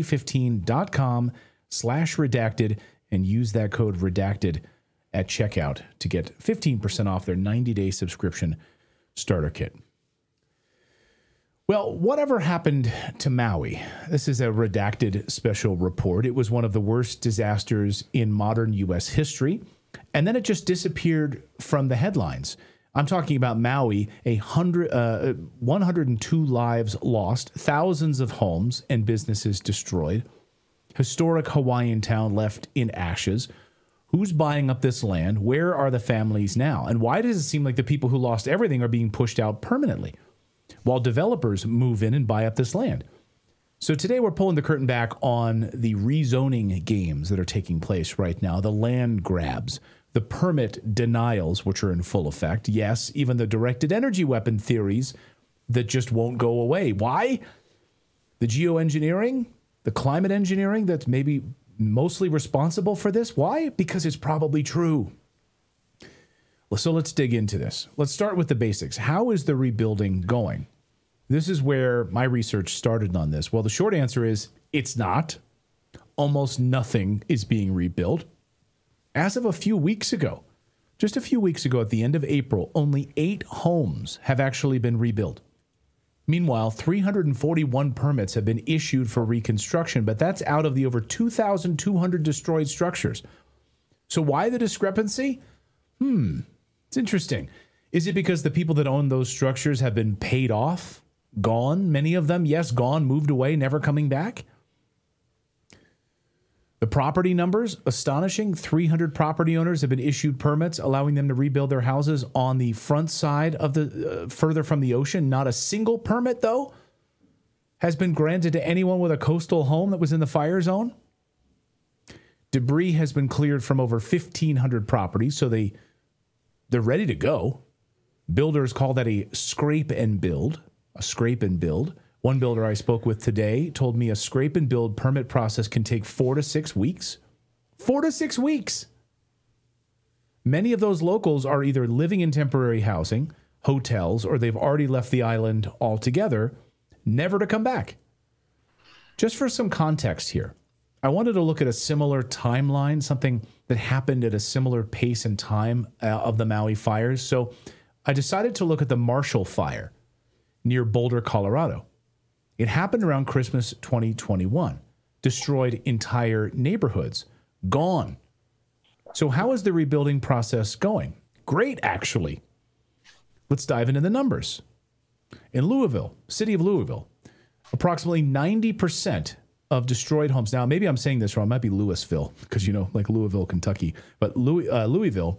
fatty15.com/redacted and use that code redacted at checkout to get 15% off their 90-day subscription starter kit. Well, whatever happened to Maui? This is a redacted special report. It was one of the worst disasters in modern U.S. history. And then it just disappeared from the headlines. I'm talking about Maui, 102 lives lost, thousands of homes and businesses destroyed, historic Hawaiian town left in ashes. Who's buying up this land? Where are the families now? And why does it seem like the people who lost everything are being pushed out permanently while developers move in and buy up this land? So today we're pulling the curtain back on the rezoning games that are taking place right now, the land grabs, the permit denials, which are in full effect. Yes, even the directed energy weapon theories that just won't go away. Why? The geoengineering, the climate engineering that's maybe mostly responsible for this. Why? Because it's probably true. So let's dig into this. Let's start with the basics. How is the rebuilding going? This is where my research started on this. Well, the short answer is it's not. Almost nothing is being rebuilt. As of a few weeks ago, just a few weeks ago at the end of April, only 8 homes have actually been rebuilt. Meanwhile, 341 permits have been issued for reconstruction, but that's out of the over 2,200 destroyed structures. So why the discrepancy? It's interesting. Is it because the people that own those structures have been paid off? Gone? Many of them, yes, gone, moved away, never coming back? The property numbers, astonishing. 300 property owners have been issued permits, allowing them to rebuild their houses on the front side of the, further from the ocean. Not a single permit, though, has been granted to anyone with a coastal home that was in the fire zone. Debris has been cleared from over 1,500 properties, so they're ready to go. Builders call that a scrape and build. A scrape and build. One builder I spoke with today told me a scrape and build permit process can take 4 to 6 weeks. 4 to 6 weeks. Many of those locals are either living in temporary housing, hotels, or they've already left the island altogether, never to come back. Just for some context here, I wanted to look at a similar timeline, something that happened at a similar pace and time of the Maui fires. So I decided to look at the Marshall Fire near Boulder, Colorado. It happened around Christmas 2021, destroyed entire neighborhoods, gone. So how is the rebuilding process going? Great, actually. Let's dive into the numbers. In Louisville, city of Louisville, approximately 90% of destroyed homes. Now, maybe I'm saying this wrong. It might be Louisville, because, like Louisville, Kentucky. But Louisville,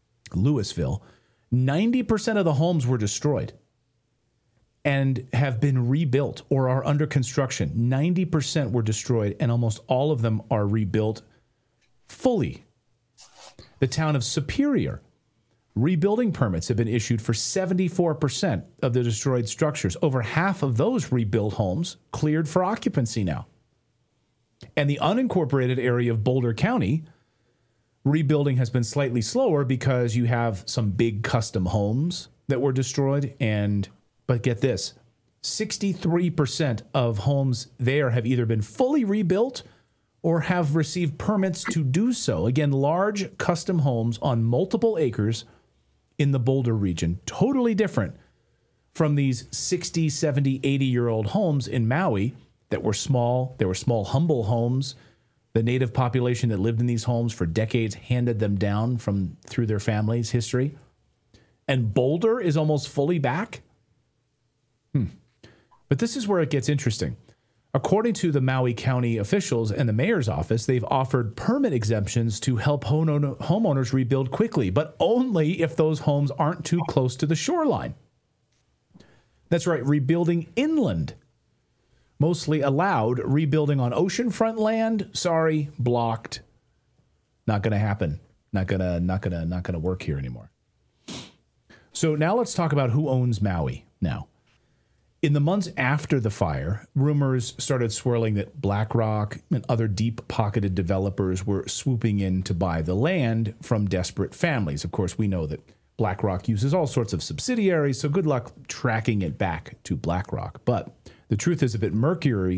90% of the homes were destroyed and have been rebuilt or are under construction. 90% were destroyed, and almost all of them are rebuilt fully. The town of Superior, rebuilding permits have been issued for 74% of the destroyed structures. Over half of those rebuilt homes cleared for occupancy now. And the unincorporated area of Boulder County, rebuilding has been slightly slower because you have some big custom homes that were destroyed. But get this, 63% of homes there have either been fully rebuilt or have received permits to do so. Again, large custom homes on multiple acres in the Boulder region. Totally different from these 60, 70, 80-year-old homes in Maui that were small. They were small, humble homes. The native population that lived in these homes for decades handed them down through their family's history. And Boulder is almost fully back. But this is where it gets interesting. According to the Maui County officials and the mayor's office, they've offered permit exemptions to help homeowners rebuild quickly, but only if those homes aren't too close to the shoreline. That's right, rebuilding inland. Mostly allowed. Rebuilding on oceanfront land, sorry, blocked. Not going to happen. Not gonna work here anymore. So now let's talk about who owns Maui now. In the months after the fire, rumors started swirling that BlackRock and other deep-pocketed developers were swooping in to buy the land from desperate families. Of course, we know that BlackRock uses all sorts of subsidiaries, so good luck tracking it back to BlackRock. But the truth is a bit murkier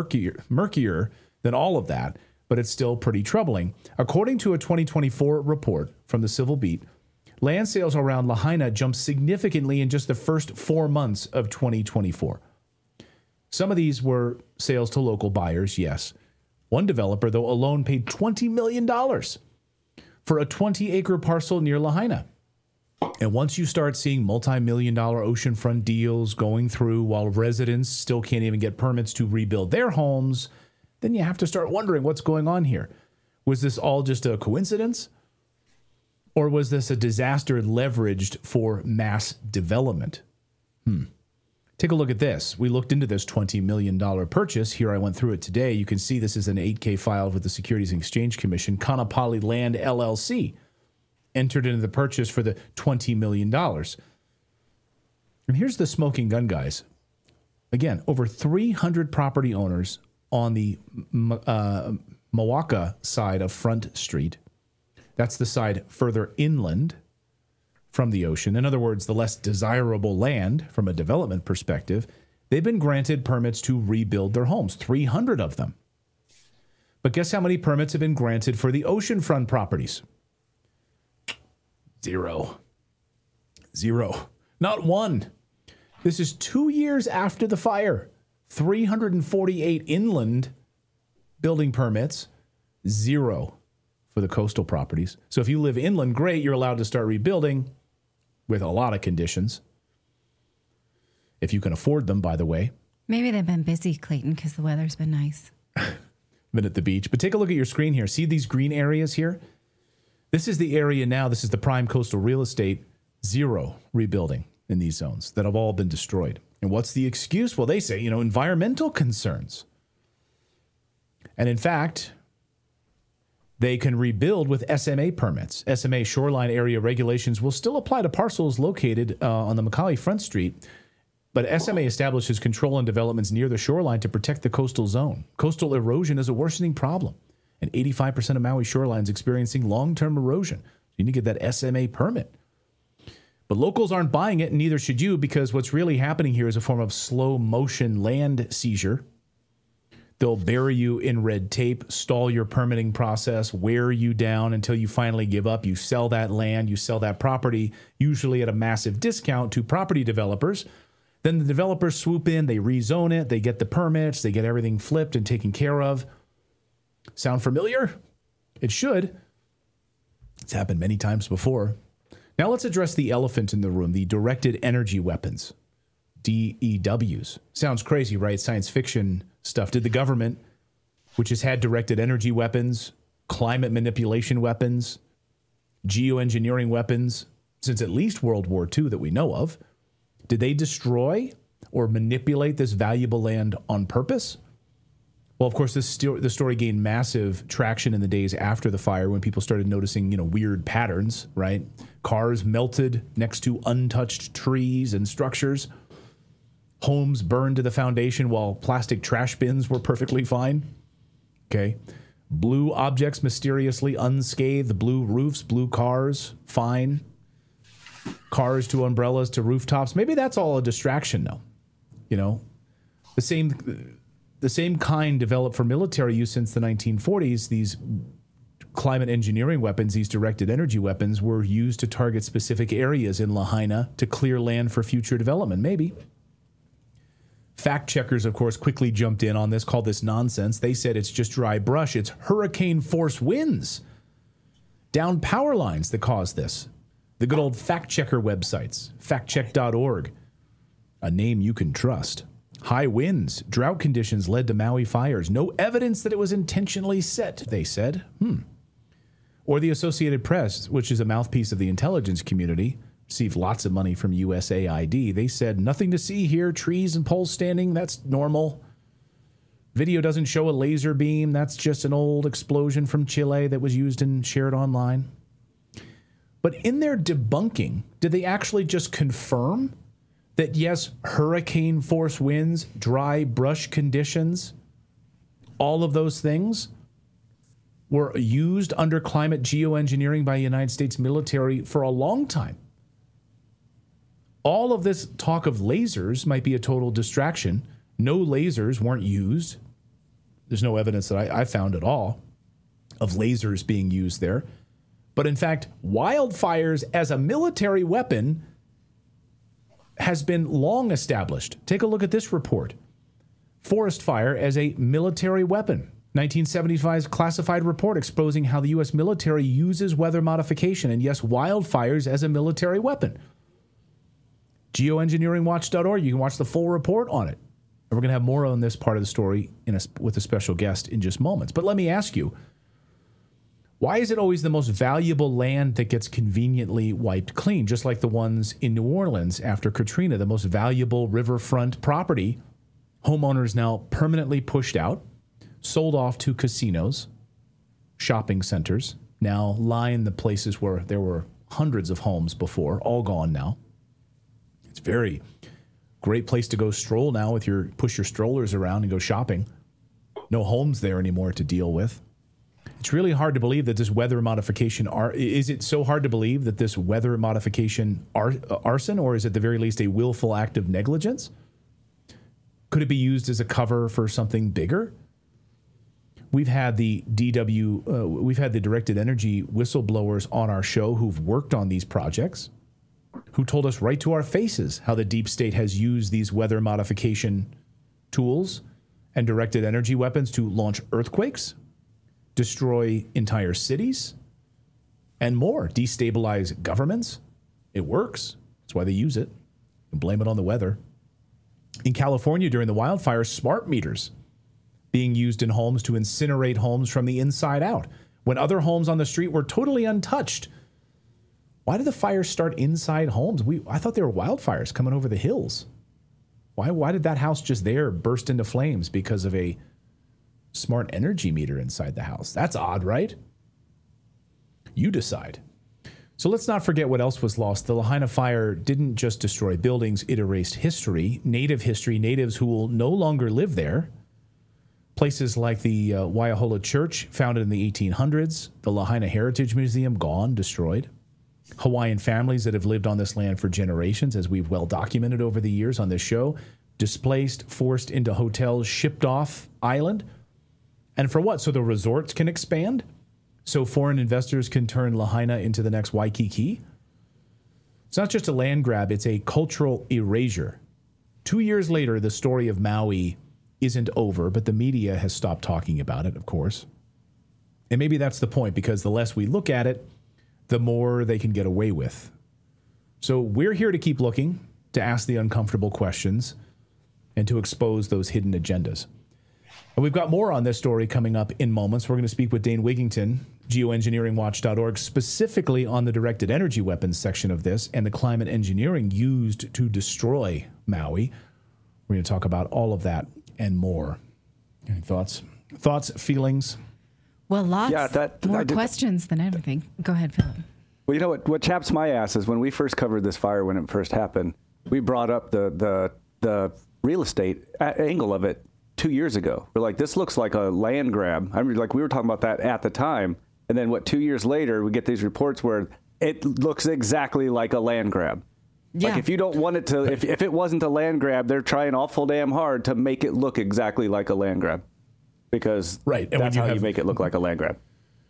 than all of that, but it's still pretty troubling. According to a 2024 report from the Civil Beat, land sales around Lahaina jumped significantly in just the first 4 months of 2024. Some of these were sales to local buyers, yes. One developer, though, alone paid $20 million for a 20-acre parcel near Lahaina. And once you start seeing multi-million-dollar oceanfront deals going through while residents still can't even get permits to rebuild their homes, then you have to start wondering what's going on here. Was this all just a coincidence? Or was this a disaster leveraged for mass development? Take a look at this. We looked into this $20 million purchase. Here I went through it today. You can see this is an 8K filed with the Securities and Exchange Commission. Kanapali Land LLC entered into the purchase for the $20 million. And here's the smoking gun, guys. Again, over 300 property owners on the Mawaka side of Front Street. That's the side further inland from the ocean. In other words, the less desirable land from a development perspective. They've been granted permits to rebuild their homes, 300 of them. But guess how many permits have been granted for the oceanfront properties? Zero. Not one. This is 2 years after the fire. 348 inland building permits, zero for the coastal properties. So if you live inland, great, you're allowed to start rebuilding with a lot of conditions. If you can afford them, by the way. Maybe they've been busy, Clayton, because the weather's been nice. Been at the beach. But take a look at your screen here. See these green areas here? This is the area now. This is the prime coastal real estate. Zero rebuilding in these zones that have all been destroyed. And what's the excuse? Well, they say, environmental concerns. And in fact, they can rebuild with SMA permits. SMA shoreline area regulations will still apply to parcels located on the Makai Front Street, but SMA establishes control on developments near the shoreline to protect the coastal zone. Coastal erosion is a worsening problem, and 85% of Maui shorelines experiencing long-term erosion. You need to get that SMA permit. But locals aren't buying it, and neither should you, because what's really happening here is a form of slow-motion land seizure. They'll bury you in red tape, stall your permitting process, wear you down until you finally give up. You sell that land, you sell that property, usually at a massive discount to property developers. Then the developers swoop in, they rezone it, they get the permits, they get everything flipped and taken care of. Sound familiar? It should. It's happened many times before. Now let's address the elephant in the room, the directed energy weapons, DEWs. Sounds crazy, right? Science fiction stuff. Did the government, which has had directed energy weapons, climate manipulation weapons, geoengineering weapons since at least World War II that we know of, did they destroy or manipulate this valuable land on purpose? Well, of course, the story gained massive traction in the days after the fire when people started noticing, weird patterns, right? Cars melted next to untouched trees and structures. Homes burned to the foundation while plastic trash bins were perfectly fine. Okay. Blue objects mysteriously unscathed, blue roofs, blue cars, fine. Cars to umbrellas to rooftops. Maybe that's all a distraction though. You know, the same kind developed for military use since the 1940s. These climate engineering weapons, these directed energy weapons, were used to target specific areas in Lahaina to clear land for future development. Maybe. Fact checkers, of course, quickly jumped in on this, called this nonsense. They said it's just dry brush. It's hurricane force winds down power lines that caused this. The good old fact checker websites, factcheck.org, a name you can trust. High winds, drought conditions led to Maui fires. No evidence that it was intentionally set, they said. Or the Associated Press, which is a mouthpiece of the intelligence community, received lots of money from USAID. They said, nothing to see here, trees and poles standing, that's normal. Video doesn't show a laser beam, that's just an old explosion from Chile that was used and shared online. But in their debunking, did they actually just confirm that, yes, hurricane force winds, dry brush conditions, all of those things were used under climate geoengineering by the United States military for a long time? All of this talk of lasers might be a total distraction. No lasers weren't used. There's no evidence that I found at all of lasers being used there. But in fact, wildfires as a military weapon has been long established. Take a look at this report. Forest fire as a military weapon. 1975's classified report exposing how the U.S. military uses weather modification and, yes, wildfires as a military weapon. Geoengineeringwatch.org. You can watch the full report on it. And we're going to have more on this part of the story with a special guest in just moments. But let me ask you, why is it always the most valuable land that gets conveniently wiped clean, just like the ones in New Orleans after Katrina, the most valuable riverfront property, homeowners now permanently pushed out, sold off to casinos, shopping centers, now line the places where there were hundreds of homes before, all gone now. It's a very great place to go stroll now push your strollers around and go shopping. No homes there anymore to deal with. It's really hard to believe that this weather modification is it so hard to believe that this weather modification arson, or is it at the very least a willful act of negligence? Could it be used as a cover for something bigger? We've had the we've had the directed energy whistleblowers on our show who've worked on these projects, who told us right to our faces how the deep state has used these weather modification tools and directed energy weapons to launch earthquakes, destroy entire cities, and more, destabilize governments. It works. That's why they use it. And blame it on the weather. In California during the wildfires, smart meters being used in homes to incinerate homes from the inside out, when other homes on the street were totally untouched. Why did the fires start inside homes? I thought they were wildfires coming over the hills. Why did that house just there burst into flames because of a smart energy meter inside the house? That's odd, right? You decide. So let's not forget what else was lost. The Lahaina fire didn't just destroy buildings, it erased history, natives who will no longer live there. Places like the Waiahola Church, founded in the 1800s, the Lahaina Heritage Museum, gone, destroyed. Hawaiian families that have lived on this land for generations, as we've well documented over the years on this show, displaced, forced into hotels, shipped off island. And for what? So the resorts can expand? So foreign investors can turn Lahaina into the next Waikiki? It's not just a land grab, it's a cultural erasure. 2 years later, the story of Maui isn't over, but the media has stopped talking about it, of course. And maybe that's the point, because the less we look at it, the more they can get away with. So we're here to keep looking, to ask the uncomfortable questions, and to expose those hidden agendas. And we've got more on this story coming up in moments. We're going to speak with Dane Wigington, geoengineeringwatch.org, specifically on the directed energy weapons section of this and the climate engineering used to destroy Maui. We're going to talk about all of that and more. Any thoughts? Thoughts, feelings? Well, more questions than anything. Go ahead, Philip. Well, you know what chaps my ass is when we first covered this fire when it first happened, we brought up the real estate angle of it 2 years ago. We're like, this looks like a land grab. I mean, like we were talking about that at the time. And then 2 years later, we get these reports where it looks exactly like a land grab. Yeah. Like if you don't want it to, if it wasn't a land grab, they're trying awful damn hard to make it look exactly like a land grab. Because right. And that's how you make it look like a land grab.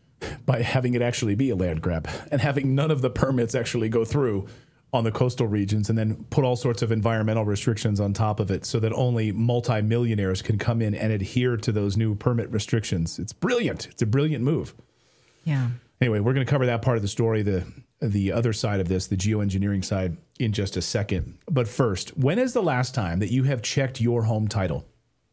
By having it actually be a land grab and having none of the permits actually go through on the coastal regions, and then put all sorts of environmental restrictions on top of it so that only multimillionaires can come in and adhere to those new permit restrictions. It's brilliant. It's a brilliant move. Yeah. Anyway, we're going to cover that part of the story, the other side of this, the geoengineering side, in just a second. But first, when is the last time that you have checked your home title?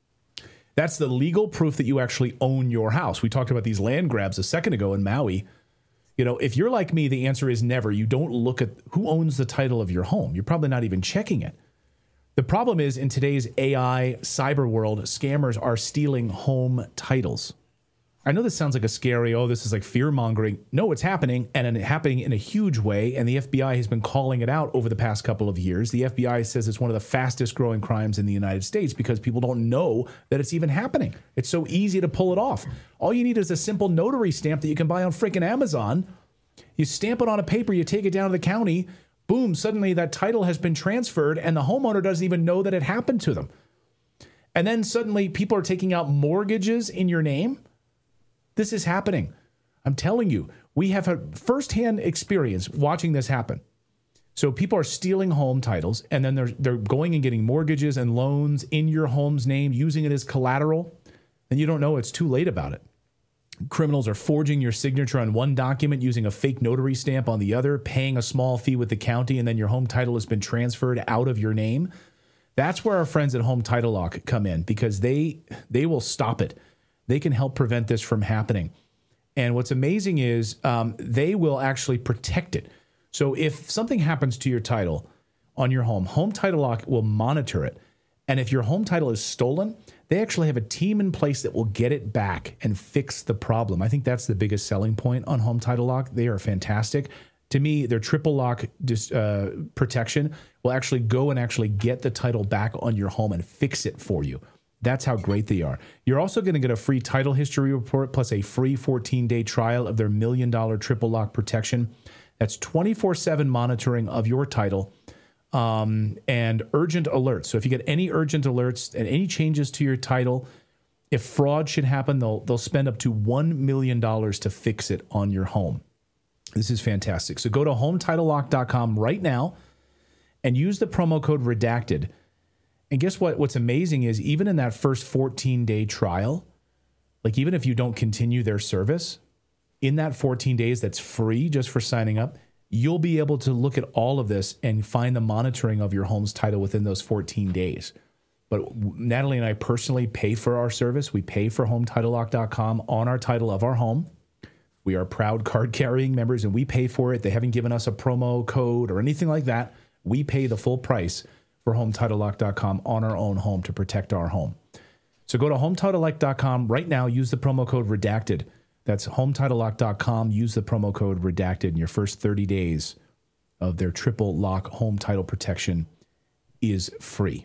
That's the legal proof that you actually own your house. We talked about these land grabs a second ago in Maui. You know, if you're like me, the answer is never. You don't look at who owns the title of your home. You're probably not even checking it. The problem is in today's AI cyber world, scammers are stealing home titles. I know this sounds like a scary, this is like fear mongering. No, it's happening, and it's happening in a huge way. And the FBI has been calling it out over the past couple of years. The FBI says it's one of the fastest growing crimes in the United States because people don't know that it's even happening. It's so easy to pull it off. All you need is a simple notary stamp that you can buy on freaking Amazon. You stamp it on a paper, you take it down to the county, boom, suddenly that title has been transferred and the homeowner doesn't even know that it happened to them. And then suddenly people are taking out mortgages in your name. This is happening. I'm telling you, we have a firsthand experience watching this happen. So people are stealing home titles, and then they're going and getting mortgages and loans in your home's name, using it as collateral, and you don't know it's too late about it. Criminals are forging your signature on one document, using a fake notary stamp on the other, paying a small fee with the county, and then your home title has been transferred out of your name. That's where our friends at Home Title Lock come in, because they will stop it. They can help prevent this from happening. And what's amazing is they will actually protect it. So if something happens to your title on your home, Home Title Lock will monitor it. And if your home title is stolen, they actually have a team in place that will get it back and fix the problem. I think that's the biggest selling point on Home Title Lock. They are fantastic. To me, their triple lock protection will actually go and actually get the title back on your home and fix it for you. That's how great they are. You're also going to get a free title history report plus a free 14-day trial of their $1 million triple lock protection. That's 24/7 monitoring of your title and urgent alerts. So if you get any urgent alerts and any changes to your title, if fraud should happen, they'll spend up to $1 million to fix it on your home. This is fantastic. So go to HometitleLock.com right now and use the promo code REDACTED. And guess what? What's amazing is even in that first 14-day trial, like even if you don't continue their service, in that 14 days that's free just for signing up, you'll be able to look at all of this and find the monitoring of your home's title within those 14 days. But Natalie and I personally pay for our service. We pay for HometitleLock.com on our title of our home. We are proud card-carrying members, and we pay for it. They haven't given us a promo code or anything like that. We pay the full price for HometitleLock.com on our own home to protect our home. So go to HometitleLock.com right now. Use the promo code REDACTED. That's HometitleLock.com. Use the promo code REDACTED, and your first 30 days of their triple lock home title protection is free.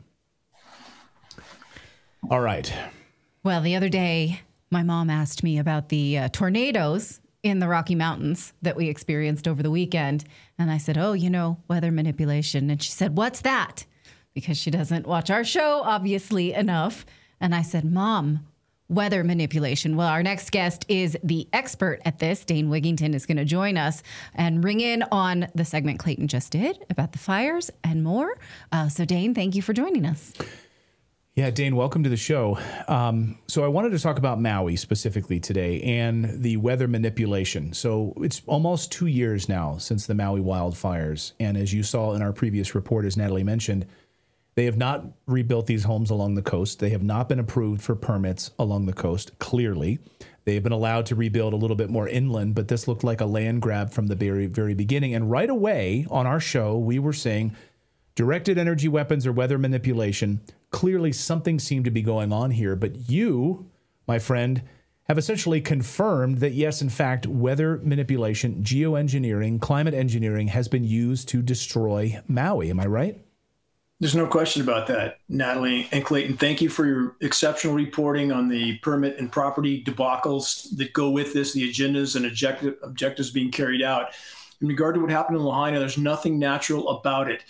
All right. Well, the other day, my mom asked me about the tornadoes in the Rocky Mountains that we experienced over the weekend. And I said, weather manipulation. And she said, what's that? Because she doesn't watch our show, obviously, enough. And I said, Mom, weather manipulation. Well, our next guest is the expert at this. Dane Wigington is going to join us and ring in on the segment Clayton just did about the fires and more. So, Dane, thank you for joining us. Yeah, Dane, welcome to the show. So I wanted to talk about Maui specifically today and the weather manipulation. So it's almost 2 years now since the Maui wildfires. And as you saw in our previous report, as Natalie mentioned, they have not rebuilt these homes along the coast. They have not been approved for permits along the coast, clearly. They have been allowed to rebuild a little bit more inland, but this looked like a land grab from the very, very beginning. And right away on our show, we were saying directed energy weapons or weather manipulation. Clearly something seemed to be going on here, but you, my friend, have essentially confirmed that yes, in fact, weather manipulation, geoengineering, climate engineering has been used to destroy Maui. Am I right? There's no question about that, Natalie and Clayton. Thank you for your exceptional reporting on the permit and property debacles that go with this, the agendas and objectives being carried out. In regard to what happened in Lahaina, there's nothing natural about it.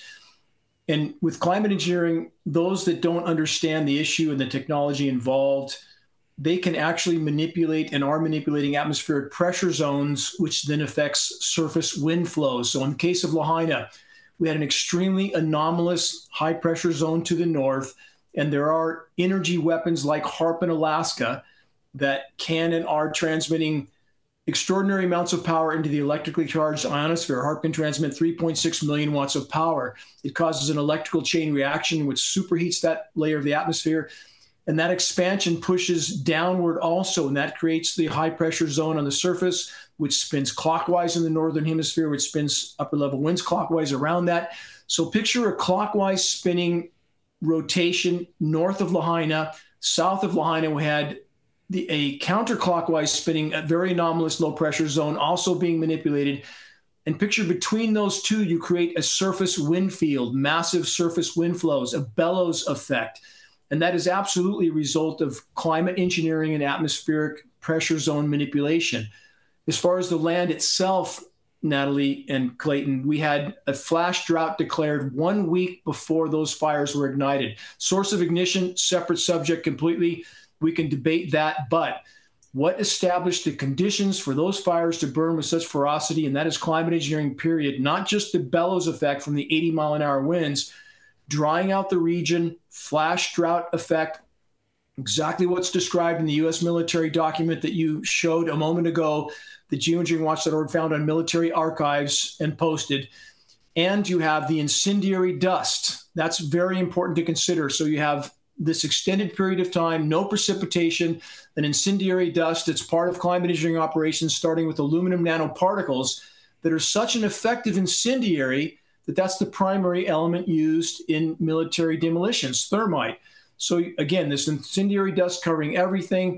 And with climate engineering, those that don't understand the issue and the technology involved, they can actually manipulate and are manipulating atmospheric pressure zones, which then affects surface wind flows. So in the case of Lahaina, we had an extremely anomalous high pressure zone to the north, and there are energy weapons like HAARP in Alaska that can and are transmitting extraordinary amounts of power into the electrically charged ionosphere. HAARP can transmit 3.6 million watts of power. It causes an electrical chain reaction, which superheats that layer of the atmosphere. And that expansion pushes downward also, and that creates the high pressure zone on the surface, which spins clockwise in the northern hemisphere, which spins upper level winds clockwise around that. So picture a clockwise spinning rotation north of Lahaina. South of Lahaina, we had a counterclockwise spinning, a very anomalous low pressure zone also being manipulated. And picture between those two, you create a surface wind field, massive surface wind flows, a bellows effect. And that is absolutely a result of climate engineering and atmospheric pressure zone manipulation. As far as the land itself, Natalie and Clayton, we had a flash drought declared 1 week before those fires were ignited. Source of ignition, separate subject completely. We can debate that, but what established the conditions for those fires to burn with such ferocity, and that is climate engineering, period, not just the bellows effect from the 80-mile-an-hour winds, drying out the region, flash drought effect, exactly what's described in the U.S. military document that you showed a moment ago, that geoengineeringwatch.org found on military archives and posted. And you have the incendiary dust. That's very important to consider. So you have this extended period of time, no precipitation, an incendiary dust. It's part of climate engineering operations, starting with aluminum nanoparticles that are such an effective incendiary that that's the primary element used in military demolitions, thermite. So again, this incendiary dust covering everything.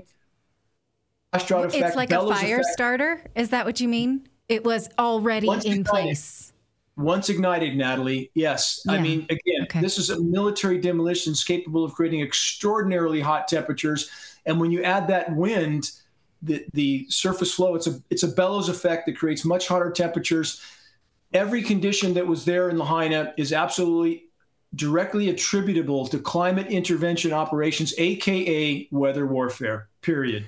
It's like a fire starter. Is that what you mean? It was already in place. Once ignited, Natalie, yes. Yeah. I mean, again, This is a military demolition capable of creating extraordinarily hot temperatures. And when you add that wind, the surface flow, it's a bellows effect that creates much hotter temperatures. Every condition that was there in Lahaina is absolutely directly attributable to climate intervention operations, AKA weather warfare, period.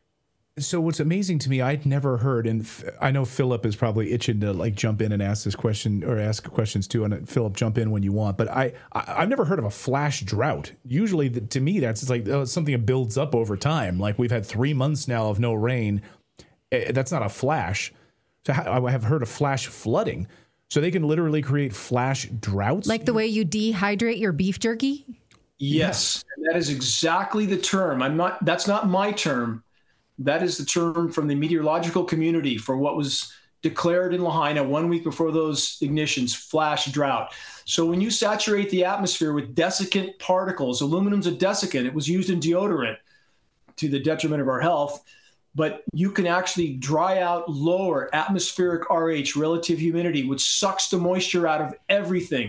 So what's amazing to me, I'd never heard, and I know Philip is probably itching to like jump in and ask this question or ask questions too. And Philip, jump in when you want. But I've never heard of a flash drought. Usually, to me, that's like something that builds up over time. Like we've had 3 months now of no rain. That's not a flash. So I have heard of flash flooding. So they can literally create flash droughts, like the way you dehydrate your beef jerky. Yes, yeah. That is exactly the term. That's not my term. That is the term from the meteorological community for what was declared in Lahaina 1 week before those ignitions, flash drought. So when you saturate the atmosphere with desiccant particles, aluminum's a desiccant. It was used in deodorant to the detriment of our health. But you can actually dry out lower atmospheric RH, relative humidity, which sucks the moisture out of everything,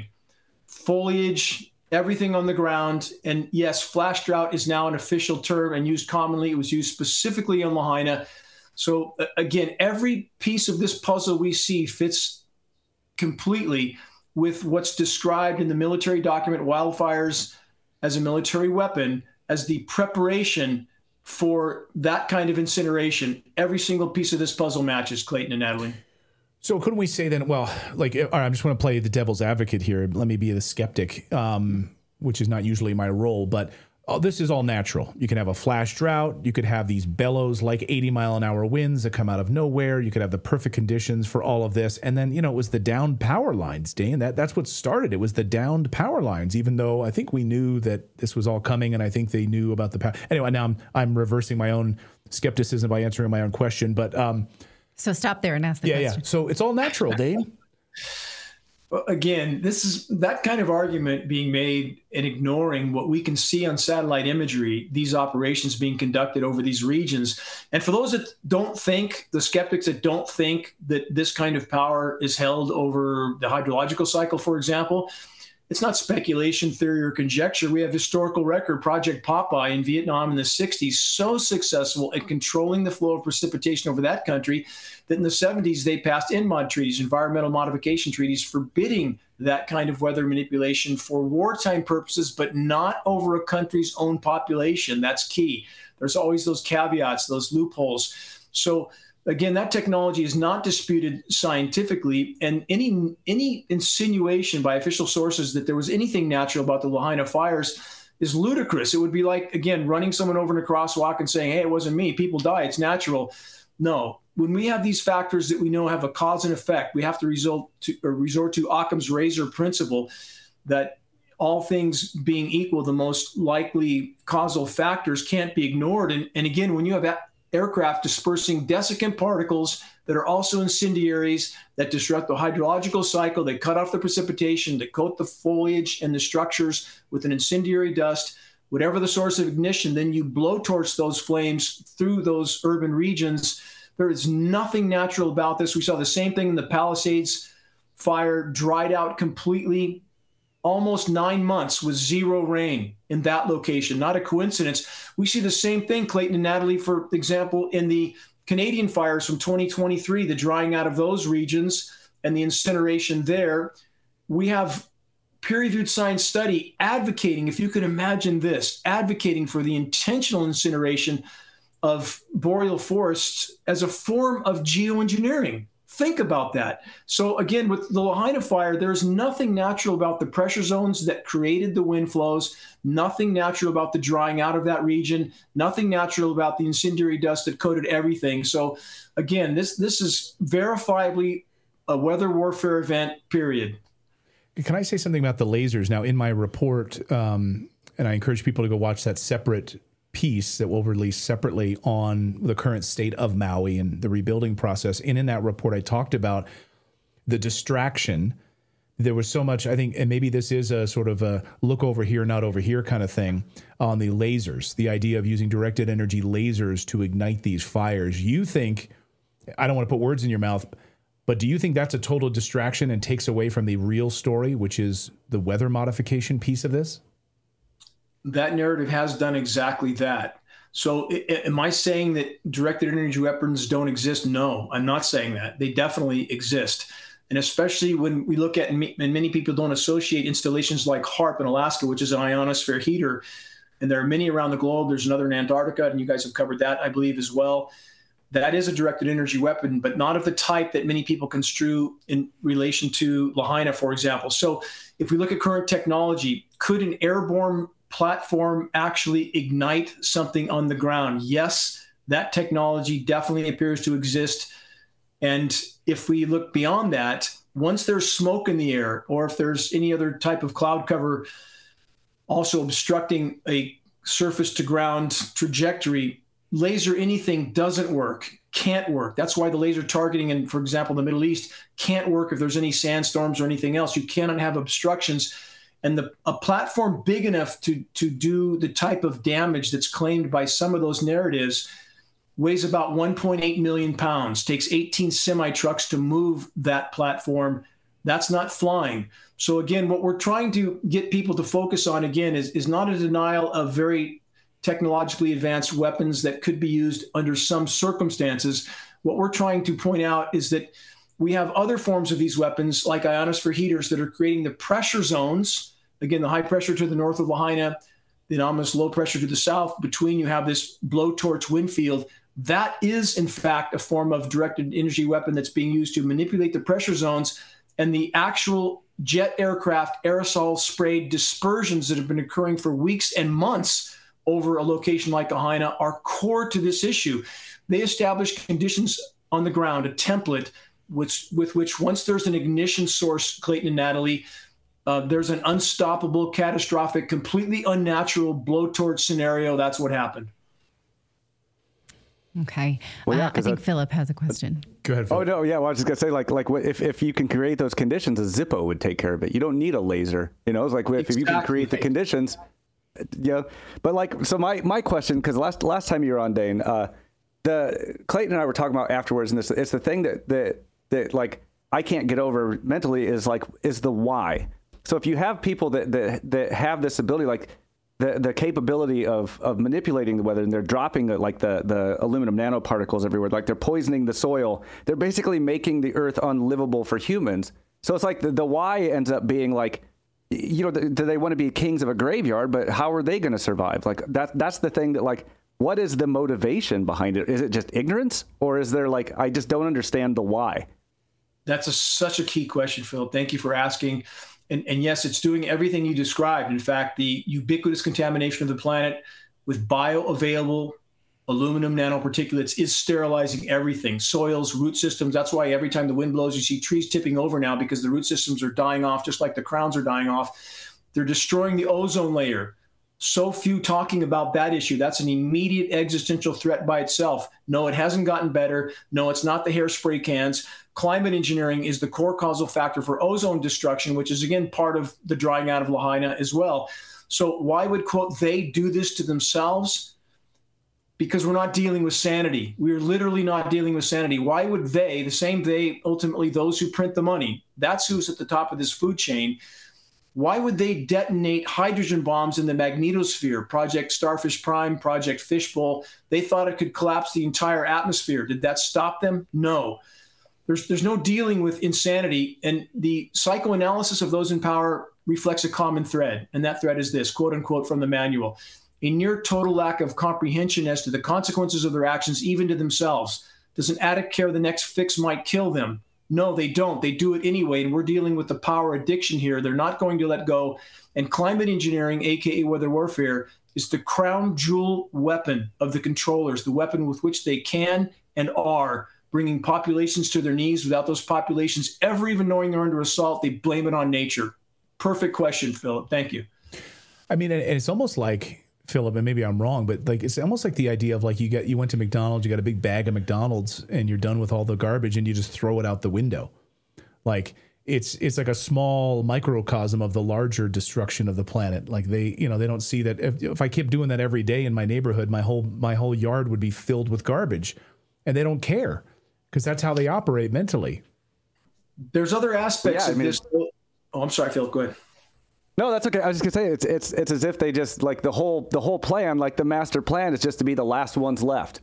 foliage, everything on the ground. And yes, flash drought is now an official term and used commonly. It was used specifically in Lahaina. So again, every piece of this puzzle we see fits completely with what's described in the military document, wildfires as a military weapon, as the preparation for that kind of incineration. Every single piece of this puzzle matches, Clayton and Natalie. So couldn't we say then, well, like, all right, I just want to play the devil's advocate here. Let me be the skeptic, which is not usually my role, but this is all natural. You can have a flash drought. You could have these bellows like 80-mile-an-hour winds that come out of nowhere. You could have the perfect conditions for all of this. And then, it was the downed power lines, Dane. That's what started. It was the downed power lines, even though I think we knew that this was all coming, and I think they knew about the power. Anyway, now I'm reversing my own skepticism by answering my own question. But so stop there and ask the question. Yeah. So it's all natural, Dane. Again, this is that kind of argument being made and ignoring what we can see on satellite imagery, these operations being conducted over these regions. And for those that don't think, the skeptics that don't think that this kind of power is held over the hydrological cycle, for example, it's not speculation, theory, or conjecture. We have historical record. Project Popeye in Vietnam in the 60s, so successful at controlling the flow of precipitation over that country that in the 70s they passed ENMOD treaties, environmental modification treaties, forbidding that kind of weather manipulation for wartime purposes, but not over a country's own population. That's key. There's always those caveats, those loopholes. So again, that technology is not disputed scientifically, and any insinuation by official sources that there was anything natural about the Lahaina fires is ludicrous. It would be like, again, running someone over in a crosswalk and saying, hey, it wasn't me, people die, it's natural. No. When we have these factors that we know have a cause and effect, we have to resort to Occam's razor principle that all things being equal, the most likely causal factors can't be ignored. And again, when you have aircraft dispersing desiccant particles that are also incendiaries that disrupt the hydrological cycle, they cut off the precipitation, that coat the foliage and the structures with an incendiary dust, whatever the source of ignition, then you blow torch those flames through those urban regions. There is nothing natural about this. We saw the same thing in the Palisades fire, dried out completely, almost 9 months with zero rain in that location. Not a coincidence. We see the same thing, Clayton and Natalie, for example, in the Canadian fires from 2023, the drying out of those regions and the incineration there. We have peer-reviewed science study advocating, if you can imagine this, advocating for the intentional incineration of boreal forests as a form of geoengineering. Think about that. So again, with the Lahaina fire, there's nothing natural about the pressure zones that created the wind flows, nothing natural about the drying out of that region, nothing natural about the incendiary dust that coated everything. So again, this is verifiably a weather warfare event, period. Can I say something about the lasers? Now, in my report, and I encourage people to go watch that separate piece that we'll release separately on the current state of Maui and the rebuilding process. And in that report, I talked about the distraction. There was so much, I think, and maybe this is a sort of a look over here, not over here kind of thing on the lasers, the idea of using directed energy lasers to ignite these fires. You think, I don't want to put words in your mouth, but do you think that's a total distraction and takes away from the real story, which is the weather modification piece of this? That narrative has done exactly that. So am I saying that directed energy weapons don't exist? No, I'm not saying that. They definitely exist. And especially when we look at, and many people don't associate installations like HAARP in Alaska, which is an ionosphere heater. And there are many around the globe. There's another in Antarctica, and you guys have covered that, I believe, as well. That is a directed energy weapon, but not of the type that many people construe in relation to Lahaina, for example. So if we look at current technology, could an airborne platform actually ignite something on the ground? Yes, that technology definitely appears to exist. And if we look beyond that, once there's smoke in the air, or if there's any other type of cloud cover also obstructing a surface to ground trajectory, laser anything doesn't work, can't work. That's why the laser targeting in, for example, the Middle East can't work if there's any sandstorms or anything else. You cannot have obstructions. And a platform big enough to do the type of damage that's claimed by some of those narratives weighs about 1.8 million pounds, takes 18 semi-trucks to move that platform. That's not flying. So again, what we're trying to get people to focus on, again, is not a denial of very technologically advanced weapons that could be used under some circumstances. What we're trying to point out is that we have other forms of these weapons, like ionosphere heaters, that are creating the pressure zones. Again, the high pressure to the north of Lahaina, the anomalous low pressure to the south. Between you have this blowtorch wind field. That is, in fact, a form of directed energy weapon that's being used to manipulate the pressure zones, and the actual jet aircraft aerosol sprayed dispersions that have been occurring for weeks and months over a location like Lahaina are core to this issue. They establish conditions on the ground, a template with which, once there's an ignition source, Clayton and Natalie, there's an unstoppable, catastrophic, completely unnatural blowtorch scenario. That's what happened. Okay. Well, yeah, I think Philip has a question. Go ahead, Philip. Oh, no, yeah. Well, I was just going to say, like if you can create those conditions, a Zippo would take care of it. You don't need a laser. You know, it's like if you can create the conditions. Yeah. But like, so my question, because last time you were on, Dane, the Clayton and I were talking about afterwards, and it's the thing that like I can't get over mentally is the why. So if you have people that have this ability, like the capability of manipulating the weather, and they're dropping like the aluminum nanoparticles everywhere, like they're poisoning the soil, they're basically making the earth unlivable for humans. So it's like the why ends up being like, do they want to be kings of a graveyard, but how are they going to survive? Like that's the thing that, like, what is the motivation behind it? Is it just ignorance, or is there, like, I just don't understand the why? That's such a key question, Phil. Thank you for asking. And yes, it's doing everything you described. In fact, the ubiquitous contamination of the planet with bioavailable aluminum nanoparticulates is sterilizing everything, soils, root systems. That's why every time the wind blows, you see trees tipping over now, because the root systems are dying off, just like the crowns are dying off. They're destroying the ozone layer. So few talking about that issue. That's an immediate existential threat by itself. No, it hasn't gotten better. No, it's not the hairspray cans. Climate engineering is the core causal factor for ozone destruction, which is, again, part of the drying out of Lahaina as well. So why would, quote, they do this to themselves? Because we're not dealing with sanity. We're literally not dealing with sanity. Why would they, the same they, ultimately those who print the money, that's who's at the top of this food chain, why would they detonate hydrogen bombs in the magnetosphere? Project Starfish Prime, Project Fishbowl. They thought it could collapse the entire atmosphere. Did that stop them? No. There's no dealing with insanity. And the psychoanalysis of those in power reflects a common thread. And that thread is this, quote unquote, from the manual: a near total lack of comprehension as to the consequences of their actions, even to themselves. Does an addict care the next fix might kill them? No, they don't. They do it anyway. And we're dealing with the power addiction here. They're not going to let go. And climate engineering, AKA weather warfare, is the crown jewel weapon of the controllers, the weapon with which they can and are bringing populations to their knees. Without those populations ever even knowing they're under assault, they blame it on nature. Perfect question, Philip. Thank you. I mean, and it's almost like, Philip, and maybe I'm wrong, but like it's almost like the idea of like you went to McDonald's, you got a big bag of McDonald's, and you're done with all the garbage, and you just throw it out the window. Like it's like a small microcosm of the larger destruction of the planet. Like they don't see that if I kept doing that every day in my neighborhood, my whole yard would be filled with garbage, and they don't care because that's how they operate mentally. There's other aspects of this. Oh, I'm sorry, Phil. Go ahead. No, that's okay. I was just gonna say it's as if they just, like, the whole plan, like the master plan, is just to be the last ones left,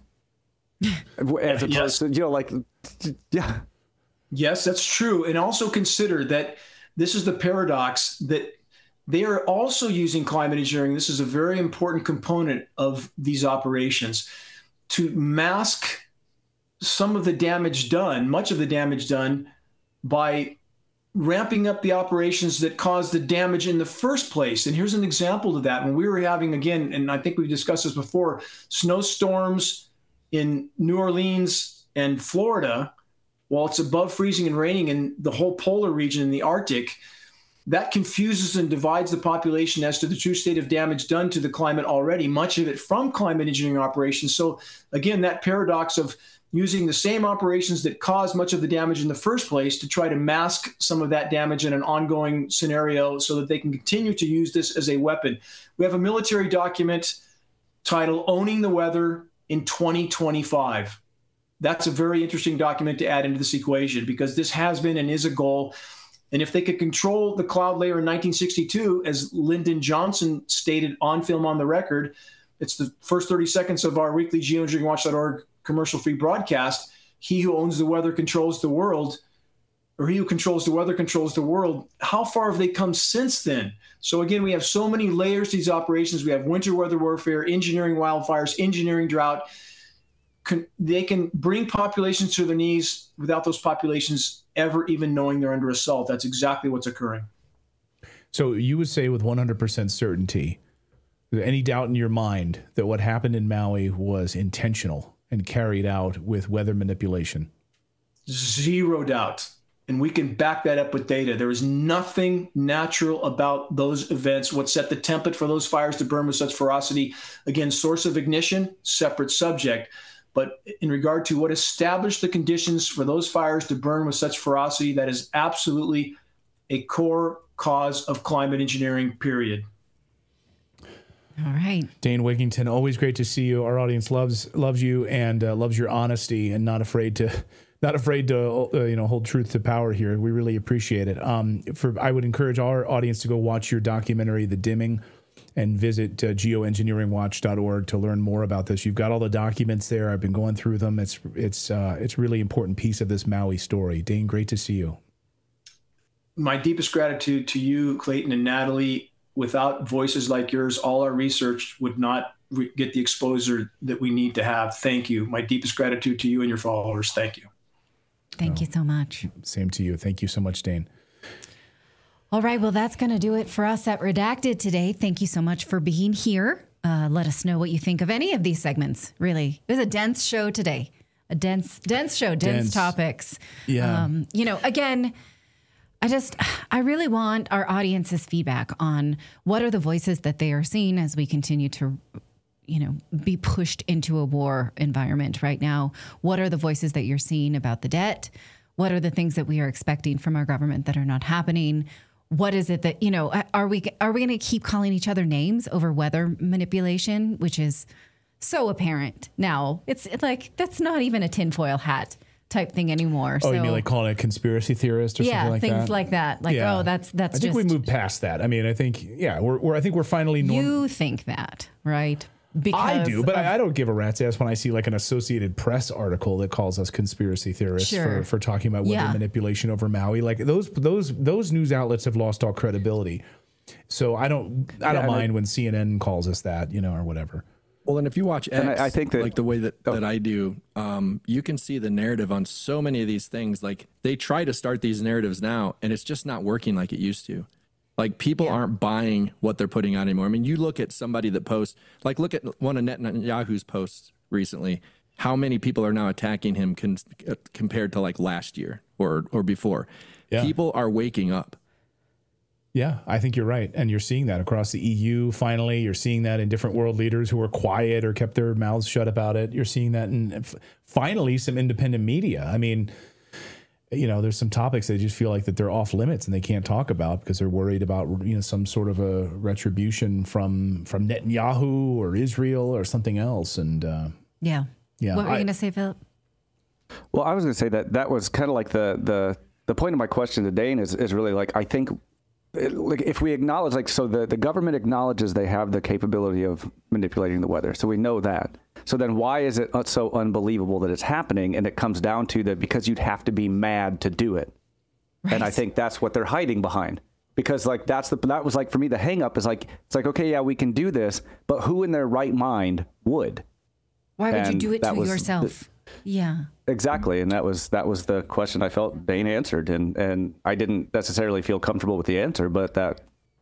as opposed to like, yeah. Yes, that's true. And also consider that this is the paradox that they are also using climate engineering. This is a very important component of these operations to mask some of the damage done, much of the damage done by ramping up the operations that caused the damage in the first place. And here's an example of that. When we were having, again, and I think we've discussed this before, snowstorms in New Orleans and Florida, while it's above freezing and raining in the whole polar region in the Arctic, that confuses and divides the population as to the true state of damage done to the climate already, much of it from climate engineering operations. So again, that paradox of using the same operations that caused much of the damage in the first place to try to mask some of that damage in an ongoing scenario so that they can continue to use this as a weapon. We have a military document titled Owning the Weather in 2025. That's a very interesting document to add into this equation, because this has been and is a goal. And if they could control the cloud layer in 1962, as Lyndon Johnson stated on film on the record, it's the first 30 seconds of our weekly geoengineeringwatch.org commercial-free broadcast. He who owns the weather controls the world, or he who controls the weather controls the world. How far have they come since then? So again, we have so many layers to these operations. We have winter weather warfare, engineering wildfires, engineering drought. They can bring populations to their knees without those populations ever even knowing they're under assault. That's exactly what's occurring. So you would say with 100% certainty, any doubt in your mind that what happened in Maui was intentional and carried out with weather manipulation? Zero doubt. And we can back that up with data. There is nothing natural about those events. What set the template for those fires to burn with such ferocity? Again, source of ignition, separate subject. But in regard to what established the conditions for those fires to burn with such ferocity, that is absolutely a core cause of climate engineering, period. All right. Dane Wigington, always great to see you. Our audience loves you and loves your honesty, and not afraid to not afraid to hold truth to power here. We really appreciate it. I would encourage our audience to go watch your documentary, The Dimming, and visit geoengineeringwatch.org to learn more about this. You've got all the documents there. I've been going through them. It's a really important piece of this Maui story. Dane, great to see you. My deepest gratitude to you, Clayton and Natalie. Without voices like yours, all our research would not get the exposure that we need to have. Thank you. My deepest gratitude to you and your followers. Thank you. Thank you so much. Same to you. Thank you so much, Dane. All right. Well, that's going to do it for us at Redacted today. Thank you so much for being here. Let us know what you think of any of these segments. Really, it was a dense show today. A dense show, dense topics. Yeah. Again, I really want our audience's feedback on what are the voices that they are seeing as we continue to, be pushed into a war environment right now. What are the voices that you're seeing about the debt? What are the things that we are expecting from our government that are not happening? What is it that, are we going to keep calling each other names over weather manipulation, which is so apparent now? It's like, that's not even a tinfoil hat type thing anymore. Oh, you mean like calling a conspiracy theorist or something like that? Yeah, things like that. Like, that's I think we moved past that. I mean, I think, we're finally You think that, right? Because I do, but I don't give a rat's ass when I see like an Associated Press article that calls us conspiracy theorists for talking about weather manipulation over Maui. Like those news outlets have lost all credibility. So I don't mind when CNN calls us that, or whatever. Well, and if you watch X, I think that, like the way that I do, you can see the narrative on so many of these things. Like they try to start these narratives now, and it's just not working like it used to. Like people aren't buying what they're putting out anymore. I mean, you look at somebody that posts, like look at one of Netanyahu's posts recently. How many people are now attacking him compared to like last year or before? Yeah. People are waking up. Yeah, I think you're right. And you're seeing that across the EU. Finally, you're seeing that in different world leaders who are quiet or kept their mouths shut about it. You're seeing that in finally some independent media. I mean, there's some topics they just feel like that they're off limits and they can't talk about because they're worried about, some sort of a retribution from Netanyahu or Israel or something else. And yeah. What were you going to say, Philip? Well, I was going to say that was kind of like the point of my question to Dane is really like, I think, like if we acknowledge, like, so the government acknowledges they have the capability of manipulating the weather. So we know that. So then why is it so unbelievable that it's happening? And it comes down to that because you'd have to be mad to do it. Right. And I think that's what they're hiding behind. Because like that was like for me, the hang up is like, it's like, okay, yeah, we can do this, but who in their right mind would? Why would you do it to yourself? Yeah. Exactly. And that was the question I felt Dane answered. And I didn't necessarily feel comfortable with the answer, but that,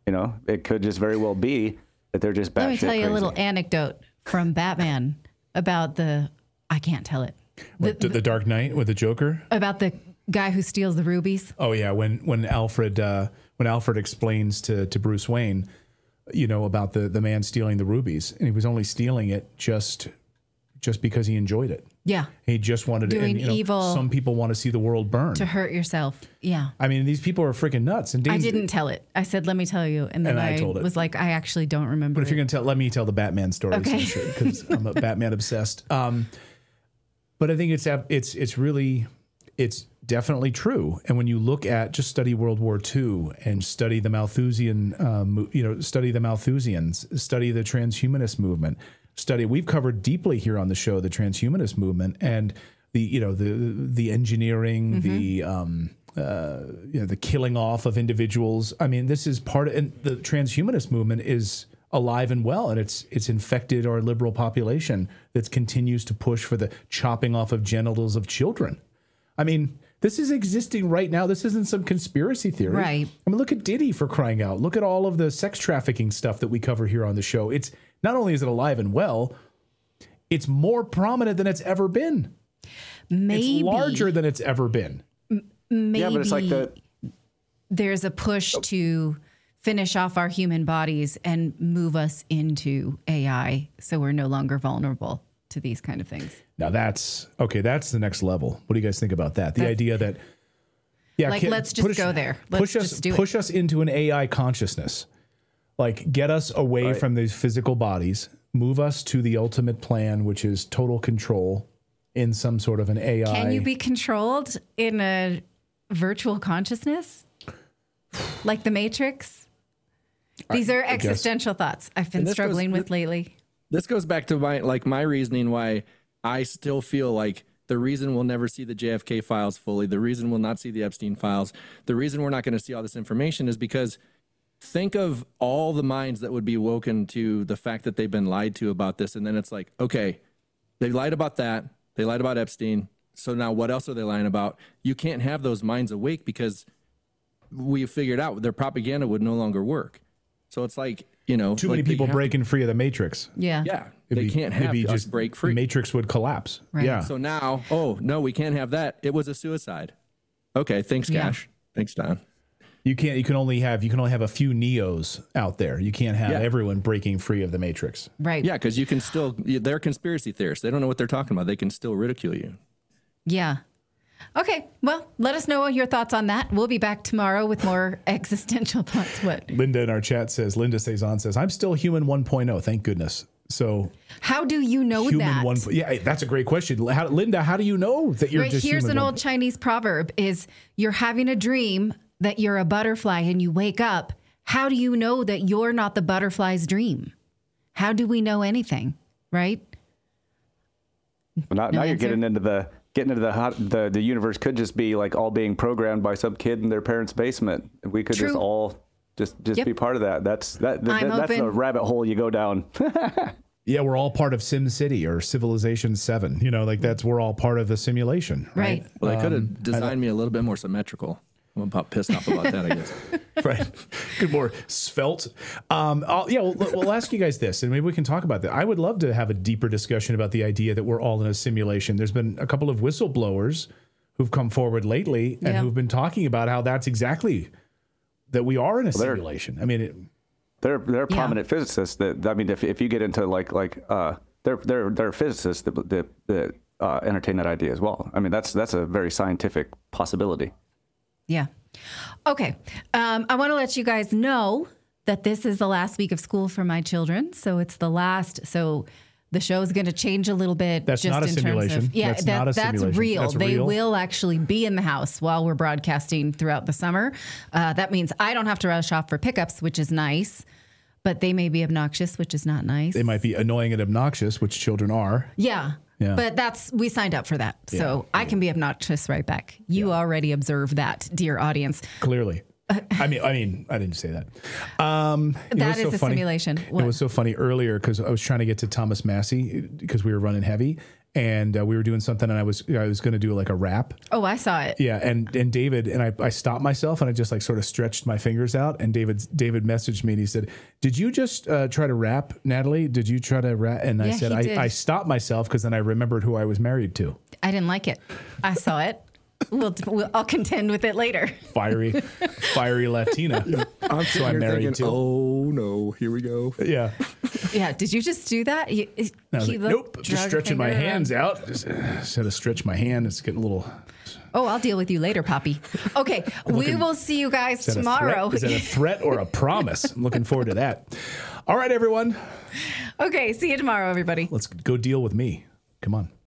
it could just very well be that they're just batshit crazy. Let me tell you a little anecdote from Batman about I can't tell it. The Dark Knight with the Joker? About the guy who steals the rubies? Oh, yeah. When Alfred explains to Bruce Wayne, about the man stealing the rubies, and he was only stealing it just because he enjoyed it. Yeah. He just wanted doing evil. Some people want to see the world burn. To hurt yourself. Yeah. I mean, these people are freaking nuts. And I didn't tell it. I said, let me tell you. And then I told it. Was like, I actually don't remember. But if you're going to let me tell the Batman story. Okay. Because I'm a Batman obsessed. But I think it's definitely true. And when you look at, just study World War II and study the Malthusian, study the Malthusians, study the transhumanist movement. We've covered deeply here on the show the transhumanist movement and the engineering, the killing off of individuals. I mean, this is part of, and the transhumanist movement is alive and well, and it's infected our liberal population that continues to push for the chopping off of genitals of children. I mean, this is existing right now. This isn't some conspiracy theory. Right. I mean, look at Diddy, for crying out. Look at all of the sex trafficking stuff that we cover here on the show. It's not only is it alive and well, it's more prominent than it's ever been. Maybe. It's larger than it's ever been. Maybe yeah, but it's like there's a push to finish off our human bodies and move us into AI so we're no longer vulnerable to these kind of things. Now that's the next level. What do you guys think about that? The idea that, let's just go there. Let's push us into an AI consciousness. Like, get us away from these physical bodies, move us to the ultimate plan, which is total control in some sort of an AI. Can you be controlled in a virtual consciousness? Like the Matrix? These are existential thoughts I've been struggling with lately. This goes back to my reasoning why I still feel like the reason we'll never see the JFK files fully, the reason we'll not see the Epstein files, the reason we're not going to see all this information is because think of all the minds that would be woken to the fact that they've been lied to about this. And then it's like, okay, they lied about that. They lied about Epstein. So now what else are they lying about? You can't have those minds awake because we figured out their propaganda would no longer work. So it's like, you know, too many people breaking free of the Matrix. Yeah. Yeah. They can't have us just break free. The Matrix would collapse. Right. Yeah. So now, oh, no, we can't have that. It was a suicide. Okay. Thanks, Cash. Thanks, Don. You can only have a few Neos out there. You can't have everyone breaking free of the Matrix. Right. Yeah, because you can still, they're conspiracy theorists. They don't know what they're talking about. They can still ridicule you. Yeah. Okay. Well, let us know your thoughts on that. We'll be back tomorrow with more existential thoughts. What? Linda in our chat says, Linda Cezanne says, I'm still human 1.0. Thank goodness. So how do you know that? Yeah, that's a great question. Linda, how do you know that you're just Here's human? An old Chinese proverb is you're having a dream that you're a butterfly and you wake up. How do you know that you're not the butterfly's dream? How do we know anything? Right? Well, now you're getting into the universe could just be like all being programmed by some kid in their parents' basement. We could just all just be part of that. That's a rabbit hole you go down. Yeah, we're all part of Sim City or Civilization 7. You know, like we're all part of the simulation. Right. Well, they could have designed me a little bit more symmetrical. I'm about pissed off about that, I guess. Right. Good, more svelte. We'll ask you guys this, and maybe we can talk about that. I would love to have a deeper discussion about the idea that we're all in a simulation. There's been a couple of whistleblowers who've come forward lately and who've been talking about how that's exactly that we are in a simulation. I mean, they're prominent physicists that, I mean, if you get into they're physicists that entertain that idea as well. I mean, that's a very scientific possibility. Yeah. Okay. I want to let you guys know that this is the last week of school for my children. So it's the last. So the show is going to change a little bit. That's just not a simulation. That's real. That's they will actually be in the house while we're broadcasting throughout the summer. That means I don't have to rush off for pickups, which is nice. But they may be obnoxious, which is not nice. They might be annoying and obnoxious, which children are. Yeah. But we signed up for that. So I can be obnoxious right back. You already observed that, dear audience. Clearly. I mean, I didn't say that. That is a simulation. What? It was so funny earlier because I was trying to get to Thomas Massey because we were running heavy and we were doing something and I was going to do like a rap. Oh, I saw it. Yeah. And David, and I stopped myself and I just like sort of stretched my fingers out and David messaged me and he said, did you just try to rap, Natalie? Did you try to rap? And I said, I stopped myself because then I remembered who I was married to. I didn't like it. I saw it. I'll contend with it later. Fiery Latina. I'm married to. Oh no, here we go. Yeah. Yeah. Did you just do that? Nope. Just stretching my hands out. Just instead of stretch my hand, it's getting a little. Oh, I'll deal with you later, Poppy. Okay, we will see you guys tomorrow. Is that a threat or a promise? I'm looking forward to that. All right, everyone. Okay, see you tomorrow, everybody. Let's go deal with me. Come on.